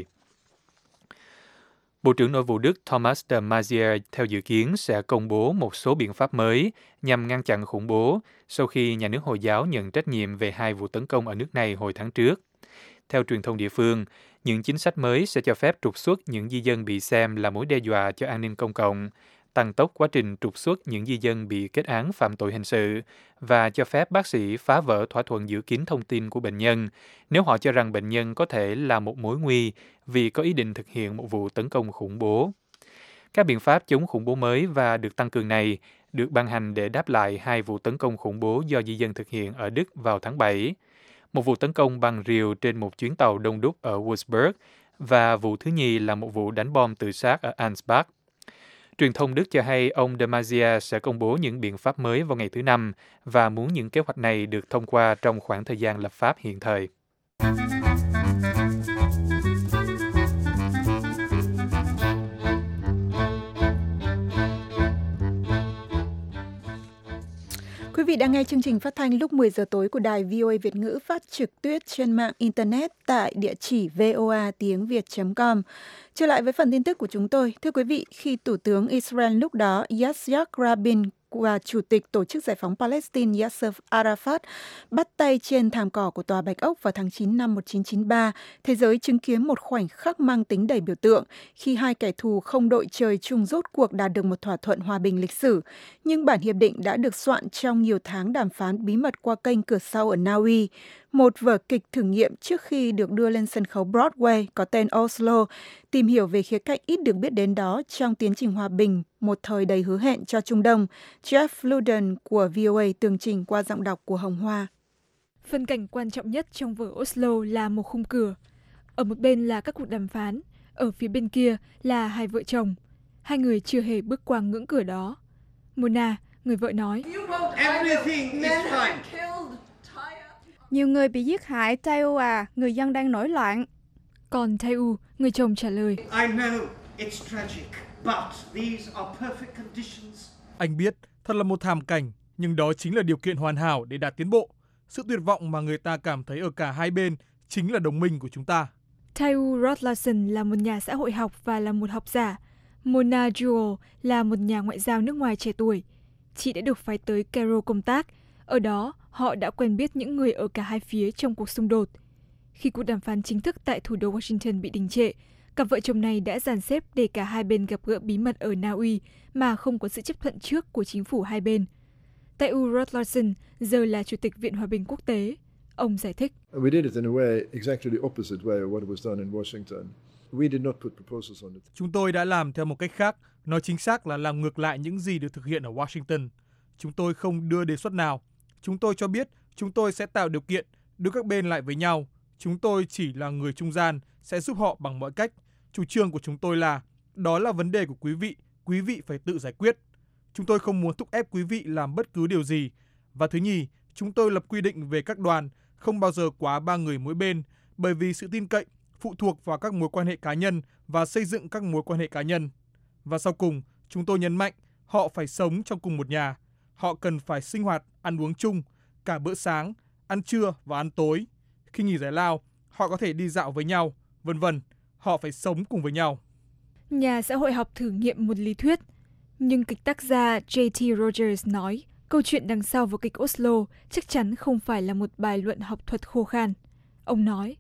Bộ trưởng Nội vụ Đức Thomas de Maizière theo dự kiến sẽ công bố một số biện pháp mới nhằm ngăn chặn khủng bố sau khi nhà nước Hồi giáo nhận trách nhiệm về hai vụ tấn công ở nước này hồi tháng trước. Theo truyền thông địa phương, những chính sách mới sẽ cho phép trục xuất những di dân bị xem là mối đe dọa cho an ninh công cộng, tăng tốc quá trình trục xuất những di dân bị kết án phạm tội hình sự và cho phép bác sĩ phá vỡ thỏa thuận giữ kín thông tin của bệnh nhân nếu họ cho rằng bệnh nhân có thể là một mối nguy vì có ý định thực hiện một vụ tấn công khủng bố. Các biện pháp chống khủng bố mới và được tăng cường này được ban hành để đáp lại hai vụ tấn công khủng bố do di dân thực hiện ở Đức vào tháng bảy. Một vụ tấn công bằng rìu trên một chuyến tàu đông đúc ở Wurzburg và vụ thứ nhì là một vụ đánh bom tự sát ở Ansbach. Truyền thông Đức cho hay ông de Maizière sẽ công bố những biện pháp mới vào ngày thứ Năm và muốn những kế hoạch này được thông qua trong khoảng thời gian lập pháp hiện thời. Quý vị đang nghe chương trình phát thanh lúc mười giờ tối của đài vê o a Việt ngữ phát trực tiếp trên mạng Internet tại địa chỉ voa tiếng việt chấm com. Trở lại với phần tin tức của chúng tôi. Thưa quý vị, khi Thủ tướng Israel lúc đó Yitzhak Rabin và Chủ tịch Tổ chức Giải phóng Palestine Yasser Arafat bắt tay trên thảm cỏ của Tòa Bạch Ốc vào tháng chín năm một nghìn chín trăm chín mươi ba, thế giới chứng kiến một khoảnh khắc mang tính đầy biểu tượng khi hai kẻ thù không đội trời chung rốt cuộc đạt được một thỏa thuận hòa bình lịch sử. Nhưng bản hiệp định đã được soạn trong nhiều tháng đàm phán bí mật qua kênh cửa sau ở Na Uy, một vở kịch thử nghiệm trước khi được đưa lên sân khấu Broadway có tên Oslo, tìm hiểu về khía cạnh ít được biết đến đó trong tiến trình hòa bình, một thời đầy hứa hẹn cho Trung Đông. Jeff Luden của vê o a tường trình qua giọng đọc của Hồng Hoa. Phân cảnh quan trọng nhất trong vở Oslo là một khung cửa. Ở một bên là các cuộc đàm phán, ở phía bên kia là hai vợ chồng. Hai người chưa hề bước qua ngưỡng cửa đó. Mona, người vợ nói, nhiều người bị giết hại, Taiu à, người dân đang nổi loạn. Còn Taiu, người chồng trả lời, anh biết, thật là một thảm cảnh, nhưng đó chính là điều kiện hoàn hảo để đạt tiến bộ. Sự tuyệt vọng mà người ta cảm thấy ở cả hai bên chính là đồng minh của chúng ta. Taiu Rothlarsen là một nhà xã hội học và là một học giả. Mona Jewel là một nhà ngoại giao nước ngoài trẻ tuổi. Chị đã được phái tới Cairo công tác. Ở đó, họ đã quen biết những người ở cả hai phía trong cuộc xung đột. Khi cuộc đàm phán chính thức tại thủ đô Washington bị đình trệ, cặp vợ chồng này đã dàn xếp để cả hai bên gặp gỡ bí mật ở Na Uy mà không có sự chấp thuận trước của chính phủ hai bên. Taiu Rothlarsen giờ là Chủ tịch Viện Hòa bình Quốc tế. Ông giải thích. Chúng tôi đã làm theo một cách khác, nói chính xác là làm ngược lại những gì được thực hiện ở Washington. Chúng tôi không đưa đề xuất nào. Chúng tôi cho biết chúng tôi sẽ tạo điều kiện đưa các bên lại với nhau. Chúng tôi chỉ là người trung gian, sẽ giúp họ bằng mọi cách. Chủ trương của chúng tôi là, đó là vấn đề của quý vị, quý vị phải tự giải quyết. Chúng tôi không muốn thúc ép quý vị làm bất cứ điều gì. Và thứ nhì, chúng tôi lập quy định về các đoàn, không bao giờ quá ba người mỗi bên, bởi vì sự tin cậy phụ thuộc vào các mối quan hệ cá nhân và xây dựng các mối quan hệ cá nhân. Và sau cùng, chúng tôi nhấn mạnh, họ phải sống trong cùng một nhà. Họ cần phải sinh hoạt, ăn uống chung, cả bữa sáng, ăn trưa và ăn tối. Khi nghỉ giải lao, họ có thể đi dạo với nhau, vân vân. Họ phải sống cùng với nhau. Nhà xã hội học thử nghiệm một lý thuyết. Nhưng kịch tác gia J T Rogers nói, câu chuyện đằng sau vở kịch Oslo chắc chắn không phải là một bài luận học thuật khô khan. Ông nói,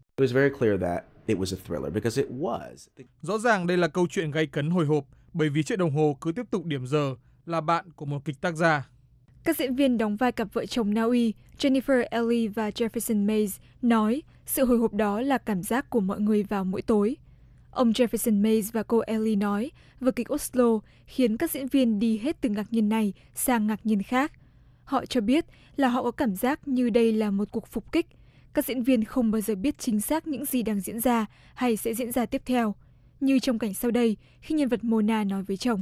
rõ ràng đây là câu chuyện gay cấn hồi hộp, bởi vì chiếc đồng hồ cứ tiếp tục điểm giờ là bạn của một kịch tác gia. Các diễn viên đóng vai cặp vợ chồng Na Uy, Jennifer Ehle và Jefferson Mays, nói sự hồi hộp đó là cảm giác của mọi người vào mỗi tối. Ông Jefferson Mays và cô Ehle nói vở kịch Oslo khiến các diễn viên đi hết từ ngạc nhiên này sang ngạc nhiên khác. Họ cho biết là họ có cảm giác như đây là một cuộc phục kích. Các diễn viên không bao giờ biết chính xác những gì đang diễn ra hay sẽ diễn ra tiếp theo. như trong cảnh sau đây khi nhân vật Mona nói với chồng.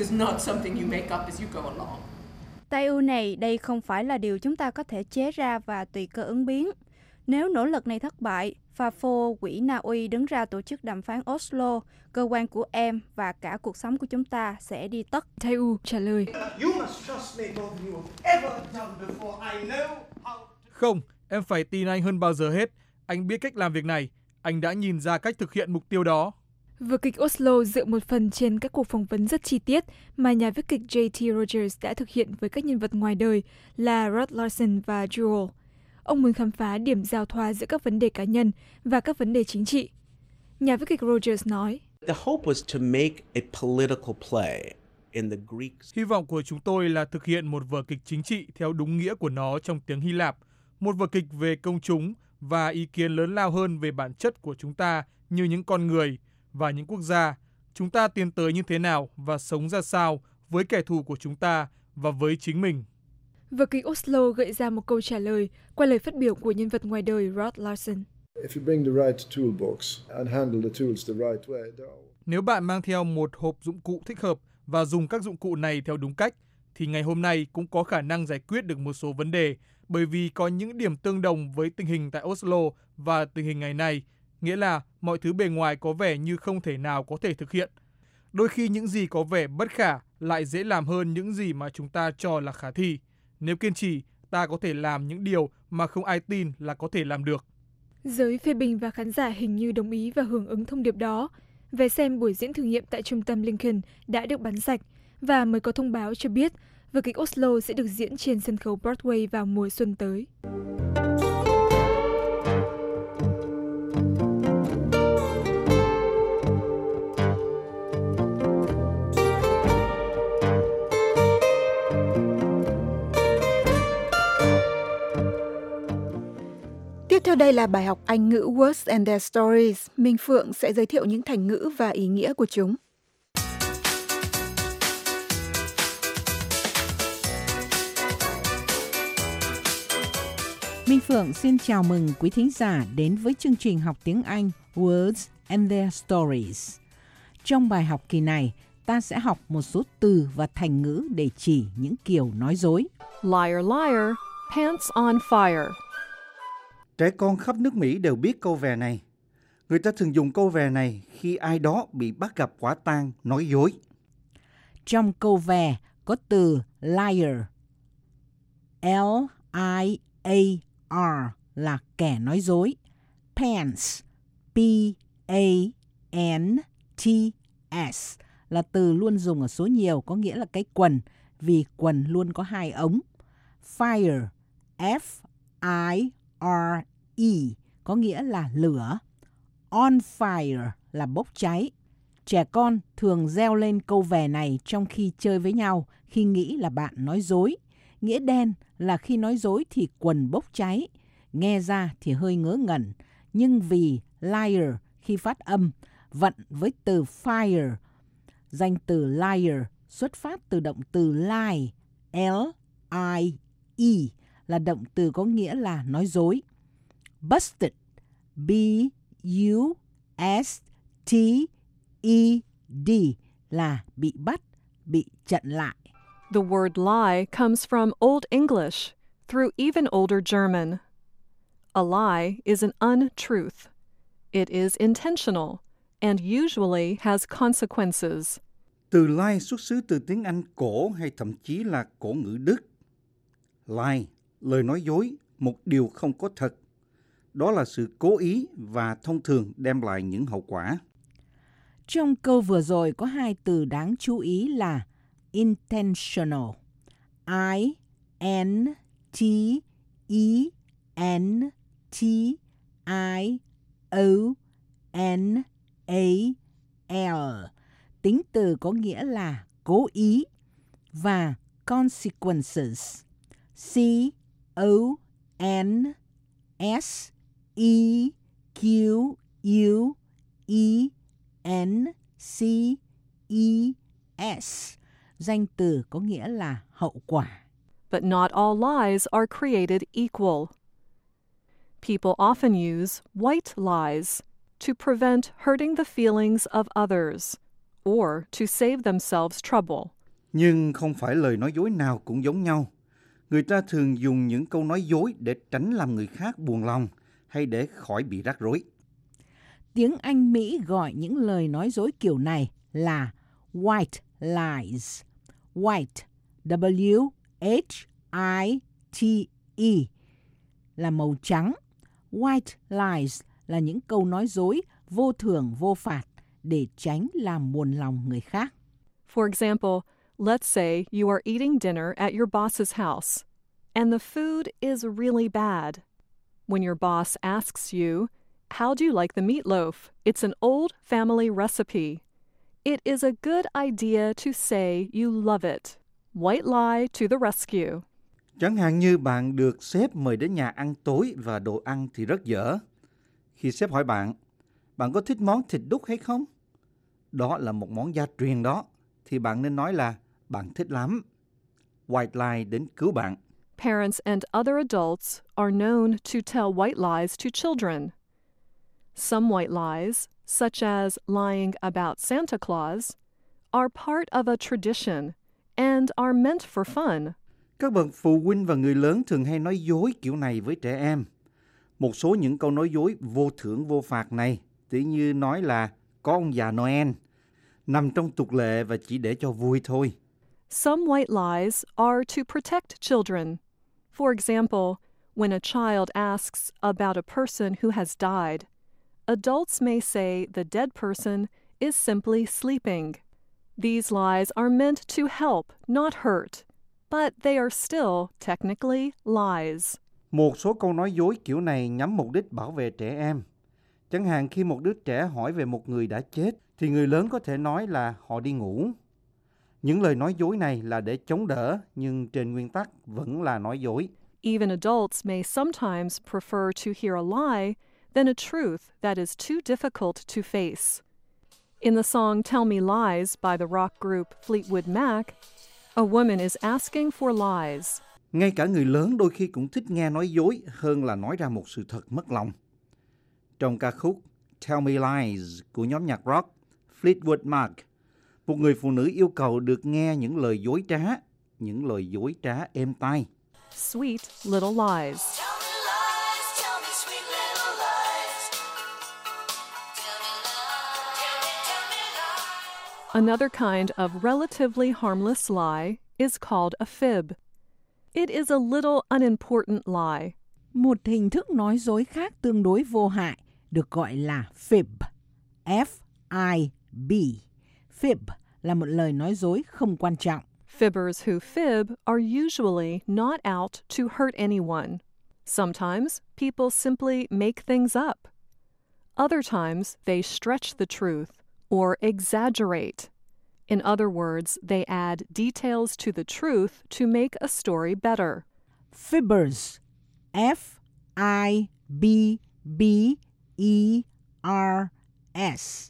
Tai ưu này, đây không phải là điều chúng ta có thể chế ra và tùy cơ ứng biến. Nếu nỗ lực này thất bại, Fafo, quỹ Na Uy đứng ra tổ chức đàm phán Oslo, cơ quan của em và cả cuộc sống của chúng ta sẽ đi tất. Tai ưu trả lời. Không, em phải tin anh hơn bao giờ hết. Anh biết cách làm việc này. Anh đã nhìn ra cách thực hiện mục tiêu đó. Vở kịch Oslo dựa một phần trên các cuộc phỏng vấn rất chi tiết mà nhà viết kịch J T Rogers đã thực hiện với các nhân vật ngoài đời là Rod Larson và Jewel. Ông muốn khám phá điểm giao thoa giữa các vấn đề cá nhân và các vấn đề chính trị. Nhà viết kịch Rogers nói, Hy vọng của chúng tôi là thực hiện một vở kịch chính trị theo đúng nghĩa của nó trong tiếng Hy Lạp, một vở kịch về công chúng và ý kiến lớn lao hơn về bản chất của chúng ta như những con người và những quốc gia. Chúng ta tiến tới như thế nào và sống ra sao với kẻ thù của chúng ta và với chính mình. Vở kịch Oslo gợi ra một câu trả lời qua lời phát biểu của nhân vật ngoài đời Rod Larson. Nếu bạn mang theo một hộp dụng cụ thích hợp và dùng các dụng cụ này theo đúng cách, thì ngày hôm nay cũng có khả năng giải quyết được một số vấn đề, bởi vì có những điểm tương đồng với tình hình tại Oslo và tình hình ngày nay, nghĩa là mọi thứ bề ngoài có vẻ như không thể nào có thể thực hiện. Đôi khi những gì có vẻ bất khả lại dễ làm hơn những gì mà chúng ta cho là khả thi. Nếu kiên trì, ta có thể làm những điều mà không ai tin là có thể làm được. Giới phê bình và khán giả hình như đồng ý và hưởng ứng thông điệp đó. Vé xem buổi diễn thử nghiệm tại trung tâm Lincoln đã được bán sạch và mới có thông báo cho biết vở kịch Oslo sẽ được diễn trên sân khấu Broadway vào mùa xuân tới. Tiếp theo đây là bài học Anh ngữ Words and Their Stories. Minh Phượng sẽ giới thiệu những thành ngữ và ý nghĩa của chúng. Minh Phượng xin chào mừng quý thính giả đến với chương trình học tiếng Anh Words and Their Stories. Trong bài học kỳ này, ta sẽ học một số từ và thành ngữ để chỉ những kiểu nói dối. Liar, liar, pants on fire. Trẻ con khắp nước Mỹ đều biết câu vè này. Người ta thường dùng câu vè này khi ai đó bị bắt gặp quả tang nói dối. Trong câu vè có từ liar, L I A R là kẻ nói dối. Pants, P A N T S là từ luôn dùng ở số nhiều, có nghĩa là cái quần, vì quần luôn có hai ống. Fire, F I R E có nghĩa là lửa. On fire là bốc cháy. Trẻ con thường reo lên câu vè này trong khi chơi với nhau khi nghĩ là bạn nói dối. Nghĩa đen là khi nói dối thì quần bốc cháy. Nghe ra thì hơi ngớ ngẩn, nhưng vì liar khi phát âm vận với từ fire, danh từ liar xuất phát từ động từ lie, L I E là động từ có nghĩa là nói dối. Busted, B U S T E D là bị bắt, bị chặn lại. The word lie comes from Old English through even older German. A lie is an untruth. It is intentional and usually has consequences. Từ lie xuất xứ từ tiếng Anh cổ hay thậm chí là cổ ngữ Đức. Lie, lời nói dối, một điều không có thật. Đó là sự cố ý và thông thường đem lại những hậu quả. Trong câu vừa rồi có hai từ đáng chú ý là intentional, I N T E N T I O N A L. Tính từ có nghĩa là cố ý, và consequences, C O N S E Q U E N C E S. Danh từ có nghĩa là hậu quả. But not all lies are created equal. People often use white lies to prevent hurting the feelings of others or to save themselves trouble. Nhưng không phải lời nói dối nào cũng giống nhau. Người ta thường dùng những câu nói dối để tránh làm người khác buồn lòng hay để khỏi bị rắc rối. Tiếng Anh Mỹ gọi những lời nói dối kiểu này là white lies. White, W H I T E, là màu trắng. White lies là những câu nói dối vô thưởng vô phạt để tránh làm buồn lòng người khác. For example, let's say you are eating dinner at your boss's house, and the food is really bad. When your boss asks you, "How do you like the meatloaf? It's an old family recipe." It is a good idea to say you love it. White lie to the rescue. Chẳng hạn như bạn được sếp mời đến nhà ăn tối và đồ ăn thì rất dở. Khi sếp hỏi bạn, bạn có thích món thịt đúc hay không? Đó là một món gia truyền đó, thì bạn nên nói là bạn thích lắm. White lie đến cứu bạn. Parents and other adults are known to tell white lies to children. Some white lies, such as lying about Santa Claus, are part of a tradition and are meant for fun. Các bậc phụ huynh và người lớn thường hay nói dối kiểu này với trẻ em. Một số những câu nói dối vô thưởng vô phạt này, tỉ như nói là có ông già Noel, nằm trong tục lệ và chỉ để cho vui thôi. Some white lies are to protect children. For example, when a child asks about a person who has died, adults may say the dead person is simply sleeping. These lies are meant to help, not hurt, but they are still technically lies. Một số câu nói dối kiểu này nhắm mục đích bảo vệ trẻ em. Chẳng hạn khi một đứa trẻ hỏi về một người đã chết, thì người lớn có thể nói là họ đi ngủ. Những lời nói dối này là để chống đỡ, nhưng trên nguyên tắc vẫn là nói dối. Even adults may sometimes prefer to hear a lie than a truth that is too difficult to face. In the song Tell Me Lies by the rock group Fleetwood Mac, a woman is asking for lies. Ngay cả người lớn đôi khi cũng thích nghe nói dối hơn là nói ra một sự thật mất lòng. Trong ca khúc Tell Me Lies của nhóm nhạc rock Fleetwood Mac, một người phụ nữ yêu cầu được nghe những lời dối trá, những lời dối trá êm tai. Sweet little lies. Another kind of relatively harmless lie is called a fib. It is a little unimportant lie. Một hình thức nói dối khác tương đối vô hại được gọi là fib. F I B. Fib là một lời nói dối không quan trọng. Fibbers who fib are usually not out to hurt anyone. Sometimes people simply make things up. Other times they stretch the truth or exaggerate. In other words, they add details to the truth to make a story better. Fibbers, F I B B E R S,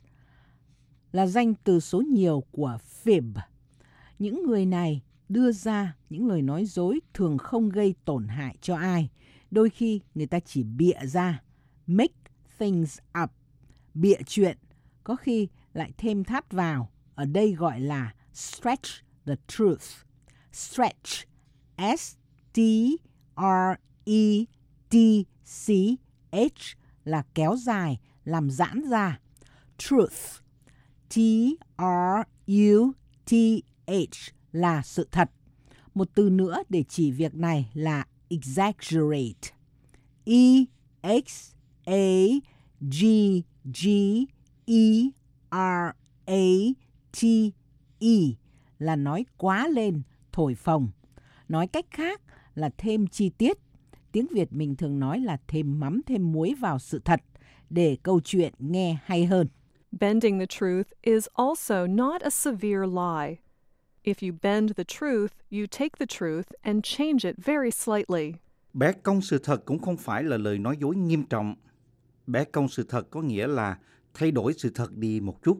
là danh từ số nhiều của fib. Những người này đưa ra những lời nói dối thường không gây tổn hại cho ai. Đôi khi người ta chỉ bịa ra, make things up, bịa chuyện, có khi lại thêm thắt vào, ở đây gọi là stretch the truth. Stretch, S T R E T C H, là kéo dài, làm giãn ra. Truth, T R U T H, là sự thật. Một từ nữa để chỉ việc này là exaggerate. E X A G G E R A T E, là nói quá lên, thổi phồng. Nói cách khác là thêm chi tiết. Tiếng Việt mình thường nói là thêm mắm thêm muối vào sự thật để câu chuyện nghe hay hơn. Bending the truth is also not a severe lie. If you bend the truth, you take the truth and change it very slightly. Bẻ cong sự thật cũng không phải là lời nói dối nghiêm trọng. Bẻ cong sự thật có nghĩa là thay đổi sự thật đi một chút.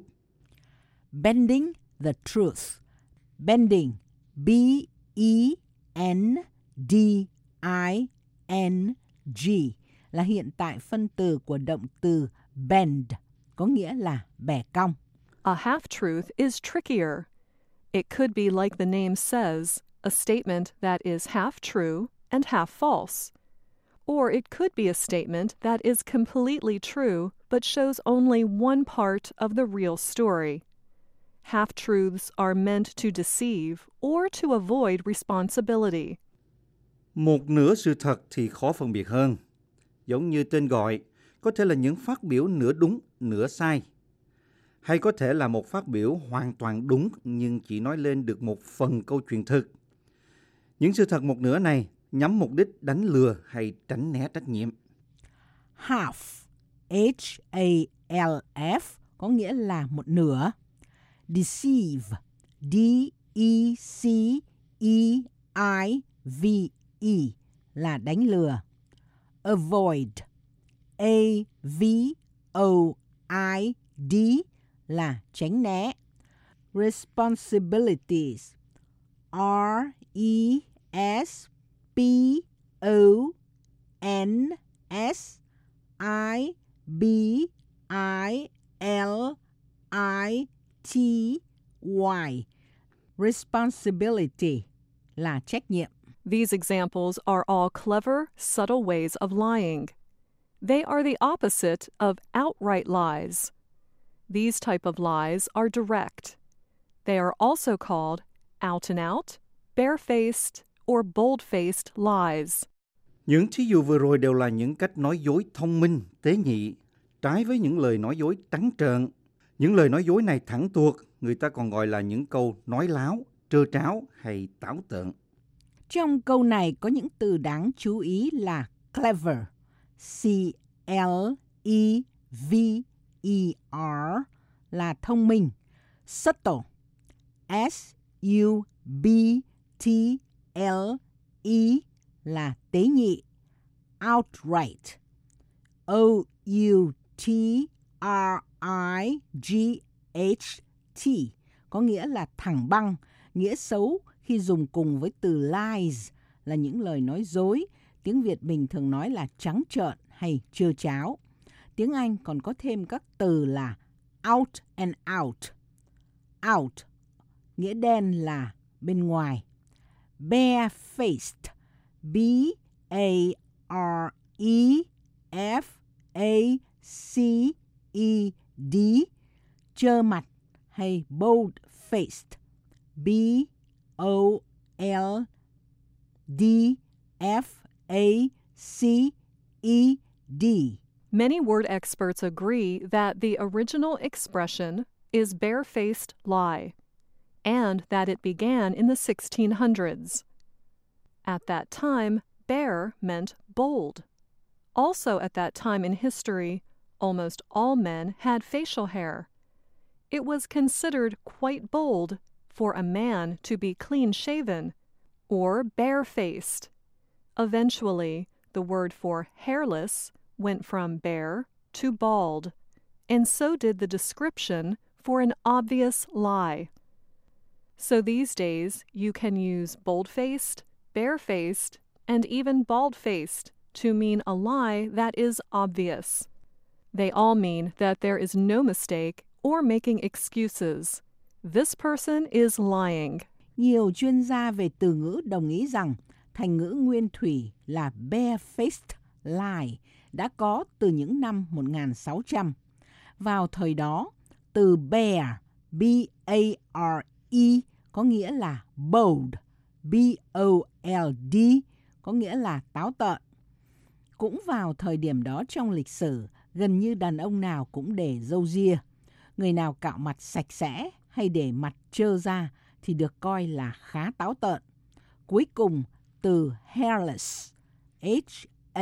Bending the truth. Bending, B E N D I N G, là hiện tại phân từ của động từ bend, có nghĩa là bẻ cong. A half-truth is trickier. It could be like the name says, a statement that is half true and half false. Or it could be a statement that is completely true but shows only one part of the real story. Half-truths are meant to deceive or to avoid responsibility. Một nửa sự thật thì khó phân biệt hơn. Giống như tên gọi, có thể là những phát biểu nửa đúng, nửa sai. Hay có thể là một phát biểu hoàn toàn đúng nhưng chỉ nói lên được một phần câu chuyện thực. Những sự thật một nửa này nhắm mục đích đánh lừa hay tránh né trách nhiệm. Half, H A L F, có nghĩa là một nửa. Deceive, D E C E I V E, là đánh lừa. Avoid, A V O I D, là tránh né. Responsibilities, R E S P O N S I B I L I T Y. Responsibility là trách nhiệm. These examples are all clever, subtle ways of lying. They are the opposite of outright lies. These type of lies are direct. They are also called out and out, barefaced, or bold-faced lies. Những thí dụ vừa rồi đều là những cách nói dối thông minh, tế nhị, trái với những lời nói dối trắng trợn. Những lời nói dối này thẳng tuột, người ta còn gọi là những câu nói láo, trơ tráo hay táo tợn. Trong câu này có những từ đáng chú ý là clever, C L E V E R, là thông minh, subtle, S U B T L E, là tế nhị, outright, O U T R I G H T, có nghĩa là thẳng băng, nghĩa xấu khi dùng cùng với từ lies là những lời nói dối. Tiếng Việt mình thường nói là trắng trợn hay trơ tráo. Tiếng Anh còn có thêm các từ là out and out. Out, nghĩa đen là bên ngoài. Barefaced, B A R E F A C E D, trơ mặt hay bold-faced, B O L D F A C E D. Many word experts agree that the original expression is barefaced lie, and that it began in the sixteen hundreds. At that time, bare meant bold. Also at that time in history, almost all men had facial hair. It was considered quite bold for a man to be clean-shaven or bare-faced. Eventually, the word for hairless went from bare to bald, and so did the description for an obvious lie. So these days, you can use bold-faced, bare-faced, and even bald-faced to mean a lie that is obvious. They all mean that there is no mistake or making excuses. This person is lying. Nhiều chuyên gia về từ ngữ đồng ý rằng thành ngữ nguyên thủy là barefaced lie đã có từ những năm một nghìn sáu trăm. Vào thời đó, từ bare, B A R E, có nghĩa là bold, B O L D, có nghĩa là táo tợn. Cũng vào thời điểm đó trong lịch sử, gần như đàn ông nào cũng để râu ria. Người nào cạo mặt sạch sẽ hay để mặt trơ ra thì được coi là khá táo tợn. Cuối cùng, từ hairless, H A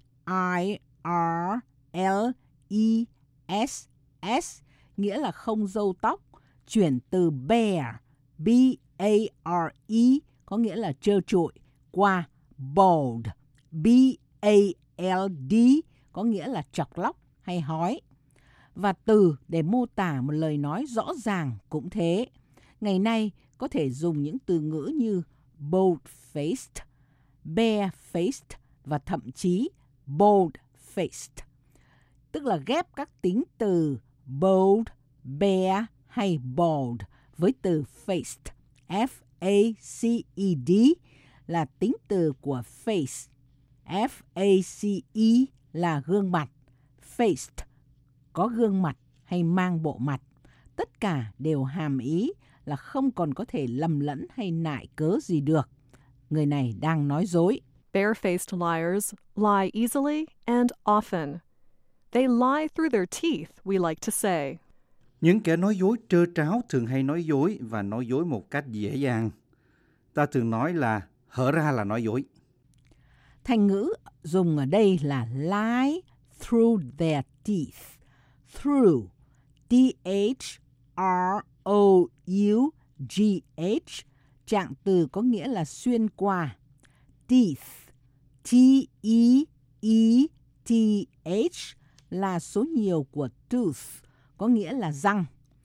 I R L E S S, nghĩa là không râu tóc, chuyển từ bare, B A R E, có nghĩa là trơ trụi, qua bald, B A L D, có nghĩa là chọc lóc hay hói. Và từ để mô tả một lời nói rõ ràng cũng thế. Ngày nay có thể dùng những từ ngữ như bold-faced, bare-faced và thậm chí bold-faced. tức là ghép các tính từ bold, bare hay bold với từ faced. F A C E D là tính từ của face. F A C E là gương mặt. Faced có gương mặt hay mang bộ mặt. Tất cả đều hàm ý là không còn có thể lầm lẫn hay nại cớ gì được. Người này đang nói dối. Barefaced liars lie easily and often. They lie through their teeth, we like to say. Những kẻ nói dối trơ tráo thường hay nói dối và nói dối một cách dễ dàng. Ta thường nói là hở ra là nói dối. Thành ngữ dùng ở đây là lie through their teeth. Through, T H R O U G H, trạng từ có nghĩa là xuyên qua. Teeth, T E E T H là số nhiều của tooth, có nghĩa là răng.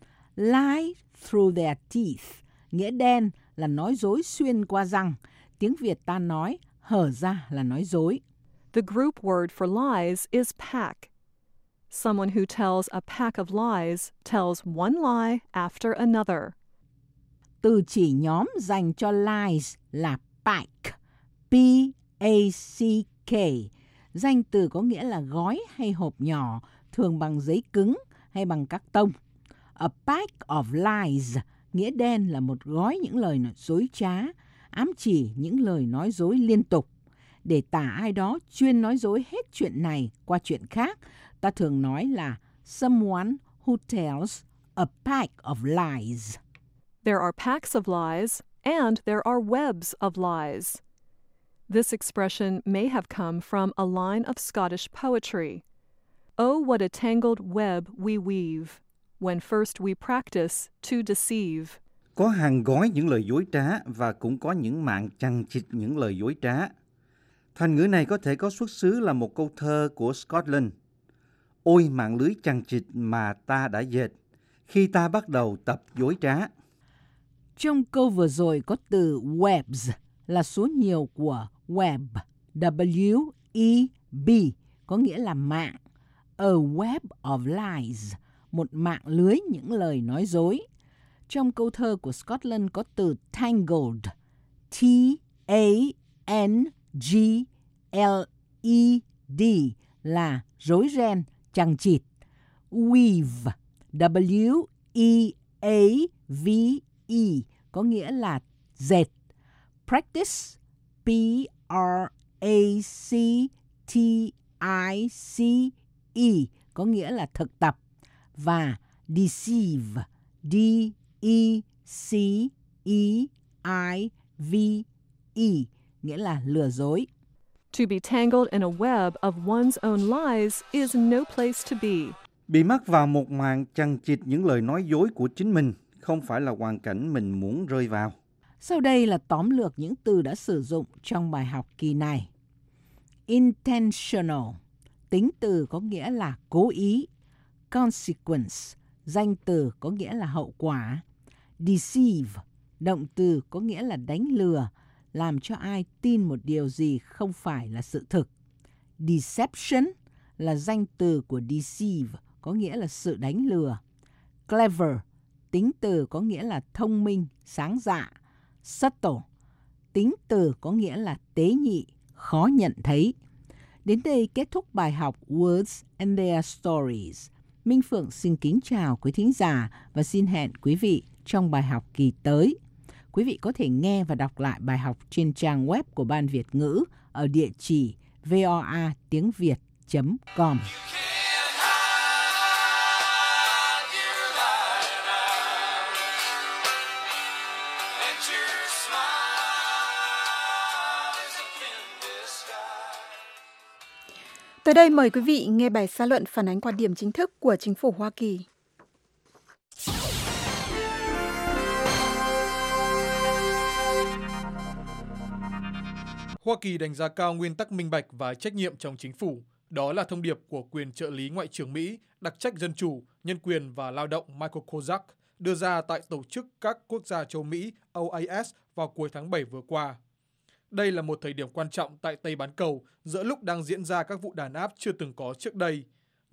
Lie through their teeth, nghĩa đen là nói dối xuyên qua răng. Tiếng Việt ta nói hở ra là nói dối. The group word for lies is pack. Someone who tells a pack of lies tells one lie after another. Từ chỉ nhóm dành cho lies là pack, P A C K. Danh từ có nghĩa là gói hay hộp nhỏ, thường bằng giấy cứng hay bằng các tông. A pack of lies, nghĩa đen là một gói những lời dối trá, ám chỉ những lời nói dối liên tục. Để tả ai đó chuyên nói dối hết chuyện này qua chuyện khác, ta thường nói là someone who tells a pack of lies. There are packs of lies and there are webs of lies. This expression may have come from a line of Scottish poetry. Oh, what a tangled web we weave when first we practice to deceive. Có hàng gói những lời dối trá và cũng có những mạng chằng chịt những lời dối trá. Thành ngữ này có thể có xuất xứ là một câu thơ của Scotland. Ôi mạng lưới chằng chịt mà ta đã dệt khi ta bắt đầu tập dối trá. Trong câu vừa rồi có từ webs là số nhiều của web, W E B, có nghĩa là mạng. A web of lies, một mạng lưới những lời nói dối. Trong câu thơ của Scotland có từ tangled, T A N G L E D là rối ren, chằng chịt. Weave, W E A V E, có nghĩa là dệt. Practice, P R A C T I C E, có nghĩa là thực tập. Và deceive, D E C E I V E, nghĩa là lừa dối. To be tangled in a web of one's own lies is no place to be. Bị mắc vào một màn chằng chịt những lời nói dối của chính mình không phải là hoàn cảnh mình muốn rơi vào. Sau đây là tóm lược những từ đã sử dụng trong bài học kỳ này. Intentional, tính từ có nghĩa là cố ý. Consequence, danh từ có nghĩa là hậu quả. Deceive, động từ có nghĩa là đánh lừa, làm cho ai tin một điều gì không phải là sự thực. Deception là danh từ của deceive, có nghĩa là sự đánh lừa. Clever, tính từ có nghĩa là thông minh, sáng dạ. Subtle, tính từ có nghĩa là tế nhị, khó nhận thấy. Đến đây kết thúc bài học Words and Their Stories. Minh Phượng xin kính chào quý thính giả và xin hẹn quý vị trong bài học kỳ tới. Quý vị có thể nghe và đọc lại bài học trên trang web của Ban Việt ngữ ở địa chỉ voa tiếng việt chấm com. Tới đây mời quý vị nghe bài xã luận phản ánh quan điểm chính thức của chính phủ Hoa Kỳ. Hoa Kỳ đánh giá cao nguyên tắc minh bạch và trách nhiệm trong chính phủ. Đó là thông điệp của quyền trợ lý Ngoại trưởng Mỹ, đặc trách dân chủ, nhân quyền và lao động Michael Kozak đưa ra tại Tổ chức các quốc gia châu Mỹ O A S vào cuối tháng bảy vừa qua. Đây là một thời điểm quan trọng tại Tây Bán Cầu giữa lúc đang diễn ra các vụ đàn áp chưa từng có trước đây.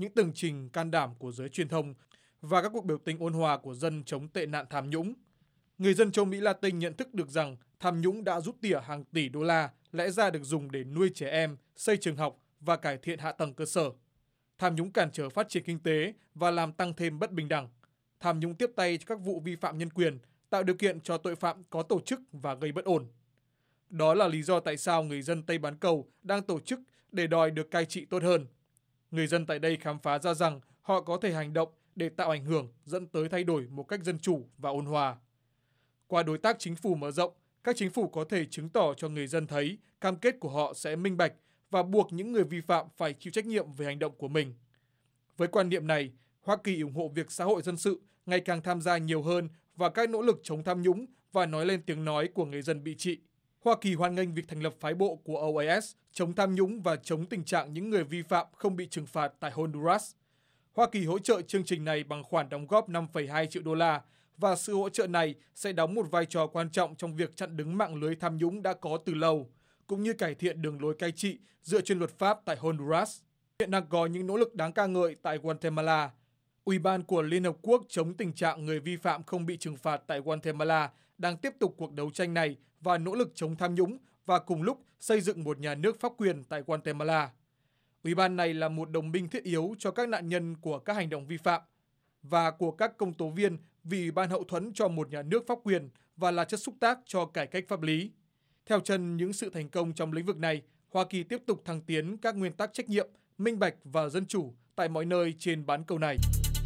những tường trình can đảm của giới truyền thông và các cuộc biểu tình ôn hòa của dân chống tệ nạn tham nhũng. Người dân châu Mỹ Latin nhận thức được rằng tham nhũng đã rút tỉa hàng tỷ đô la lẽ ra được dùng để nuôi trẻ em, xây trường học và cải thiện hạ tầng cơ sở. Tham nhũng cản trở phát triển kinh tế và làm tăng thêm bất bình đẳng. Tham nhũng tiếp tay cho các vụ vi phạm nhân quyền, tạo điều kiện cho tội phạm có tổ chức và gây bất ổn. Đó là lý do tại sao người dân Tây Bán Cầu đang tổ chức để đòi được cai trị tốt hơn. Người dân tại đây khám phá ra rằng họ có thể hành động để tạo ảnh hưởng dẫn tới thay đổi một cách dân chủ và ôn hòa. Qua đối tác chính phủ mở rộng, các chính phủ có thể chứng tỏ cho người dân thấy cam kết của họ sẽ minh bạch và buộc những người vi phạm phải chịu trách nhiệm về hành động của mình. Với quan niệm này, Hoa Kỳ ủng hộ việc xã hội dân sự ngày càng tham gia nhiều hơn vào các nỗ lực chống tham nhũng và nói lên tiếng nói của người dân bị trị. Hoa Kỳ hoan nghênh việc thành lập phái bộ của O A S chống tham nhũng và chống tình trạng những người vi phạm không bị trừng phạt tại Honduras. Hoa Kỳ hỗ trợ chương trình này bằng khoản đóng góp năm phẩy hai triệu đô la và sự hỗ trợ này sẽ đóng một vai trò quan trọng trong việc chặn đứng mạng lưới tham nhũng đã có từ lâu, cũng như cải thiện đường lối cai trị dựa trên luật pháp tại Honduras. Hiện đang có những nỗ lực đáng ca ngợi tại Guatemala. Ủy ban của Liên Hợp Quốc chống tình trạng người vi phạm không bị trừng phạt tại Guatemala đang tiếp tục cuộc đấu tranh này và nỗ lực chống tham nhũng và cùng lúc xây dựng một nhà nước pháp quyền tại Guatemala. Ủy ban này là một đồng minh thiết yếu cho các nạn nhân của các hành động vi phạm và của các công tố viên vì Ủy ban hậu thuẫn cho một nhà nước pháp quyền và là chất xúc tác cho cải cách pháp lý. Theo chân những sự thành công trong lĩnh vực này, Hoa Kỳ tiếp tục thăng tiến các nguyên tắc trách nhiệm, minh bạch và dân chủ tại mọi nơi trên bán cầu này.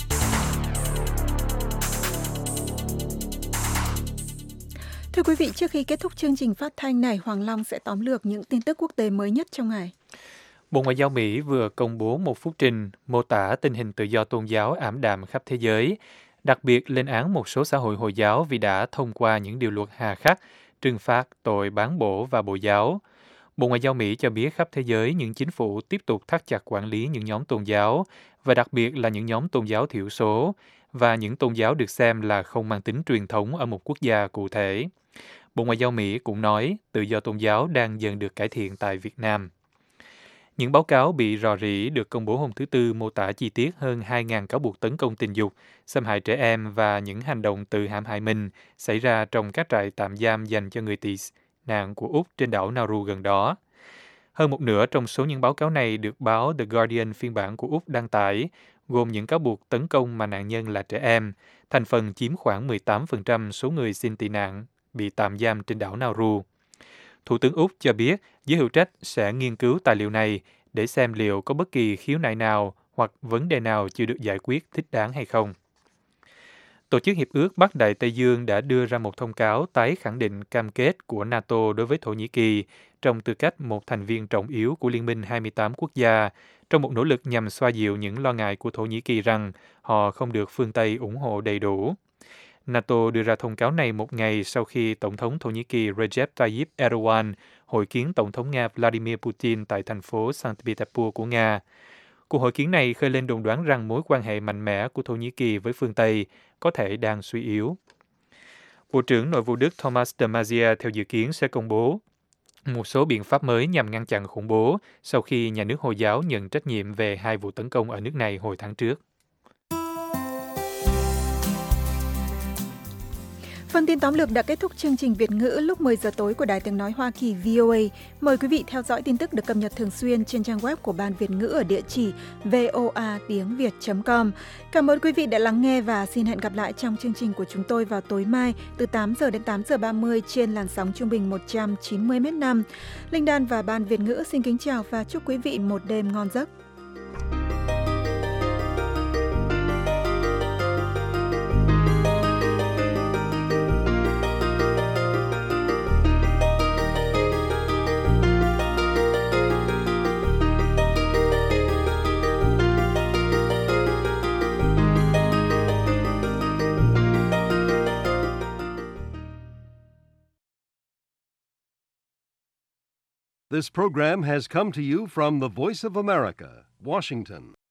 Thưa quý vị, trước khi kết thúc chương trình phát thanh này, Hoàng Long sẽ tóm lược những tin tức quốc tế mới nhất trong ngày. Bộ Ngoại giao Mỹ vừa công bố một phúc trình mô tả tình hình tự do tôn giáo ảm đạm khắp thế giới, đặc biệt lên án một số xã hội Hồi giáo vì đã thông qua những điều luật hà khắc, trừng phạt tội bán bổ và bội giáo. Bộ Ngoại giao Mỹ cho biết khắp thế giới những chính phủ tiếp tục thắt chặt quản lý những nhóm tôn giáo, và đặc biệt là những nhóm tôn giáo thiểu số, và những tôn giáo được xem là không mang tính truyền thống ở một quốc gia cụ thể. Bộ Ngoại giao Mỹ cũng nói tự do tôn giáo đang dần được cải thiện tại Việt Nam. Những báo cáo bị rò rỉ được công bố hôm thứ Tư mô tả chi tiết hơn hai nghìn cáo buộc tấn công tình dục, xâm hại trẻ em và những hành động tự hãm hại mình xảy ra trong các trại tạm giam dành cho người tị nạn của Úc trên đảo Nauru gần đó. Hơn một nửa trong số những báo cáo này được báo The Guardian phiên bản của Úc đăng tải, gồm những cáo buộc tấn công mà nạn nhân là trẻ em, thành phần chiếm khoảng mười tám phần trăm số người xin tị nạn bị tạm giam trên đảo Nauru. Thủ tướng Úc cho biết giới hữu trách sẽ nghiên cứu tài liệu này để xem liệu có bất kỳ khiếu nại nào hoặc vấn đề nào chưa được giải quyết thích đáng hay không. Tổ chức Hiệp ước Bắc Đại Tây Dương đã đưa ra một thông cáo tái khẳng định cam kết của NATO đối với Thổ Nhĩ Kỳ trong tư cách một thành viên trọng yếu của Liên minh hai mươi tám quốc gia, trong một nỗ lực nhằm xoa dịu những lo ngại của Thổ Nhĩ Kỳ rằng họ không được phương Tây ủng hộ đầy đủ. NATO đưa ra thông cáo này một ngày sau khi Tổng thống Thổ Nhĩ Kỳ Recep Tayyip Erdogan hội kiến Tổng thống Nga Vladimir Putin tại thành phố Saint Petersburg của Nga. Cuộc hội kiến này khơi lên đồn đoán rằng mối quan hệ mạnh mẽ của Thổ Nhĩ Kỳ với phương Tây có thể đang suy yếu. Bộ trưởng Nội vụ Đức Thomas de Maizière theo dự kiến sẽ công bố một số biện pháp mới nhằm ngăn chặn khủng bố sau khi nhà nước Hồi giáo nhận trách nhiệm về hai vụ tấn công ở nước này hồi tháng trước. Phần tin tóm lược đã kết thúc chương trình Việt ngữ lúc mười giờ tối của Đài Tiếng Nói Hoa Kỳ V O A. Mời quý vị theo dõi tin tức được cập nhật thường xuyên trên trang web của Ban Việt ngữ ở địa chỉ voa tiếng việt chấm com. Cảm ơn quý vị đã lắng nghe và xin hẹn gặp lại trong chương trình của chúng tôi vào tối mai từ tám giờ đến tám giờ ba mươi trên làn sóng trung bình một trăm chín mươi mét năm. Linh Đan và Ban Việt ngữ xin kính chào và chúc quý vị một đêm ngon giấc. This program has come to you from the Voice of America, Washington.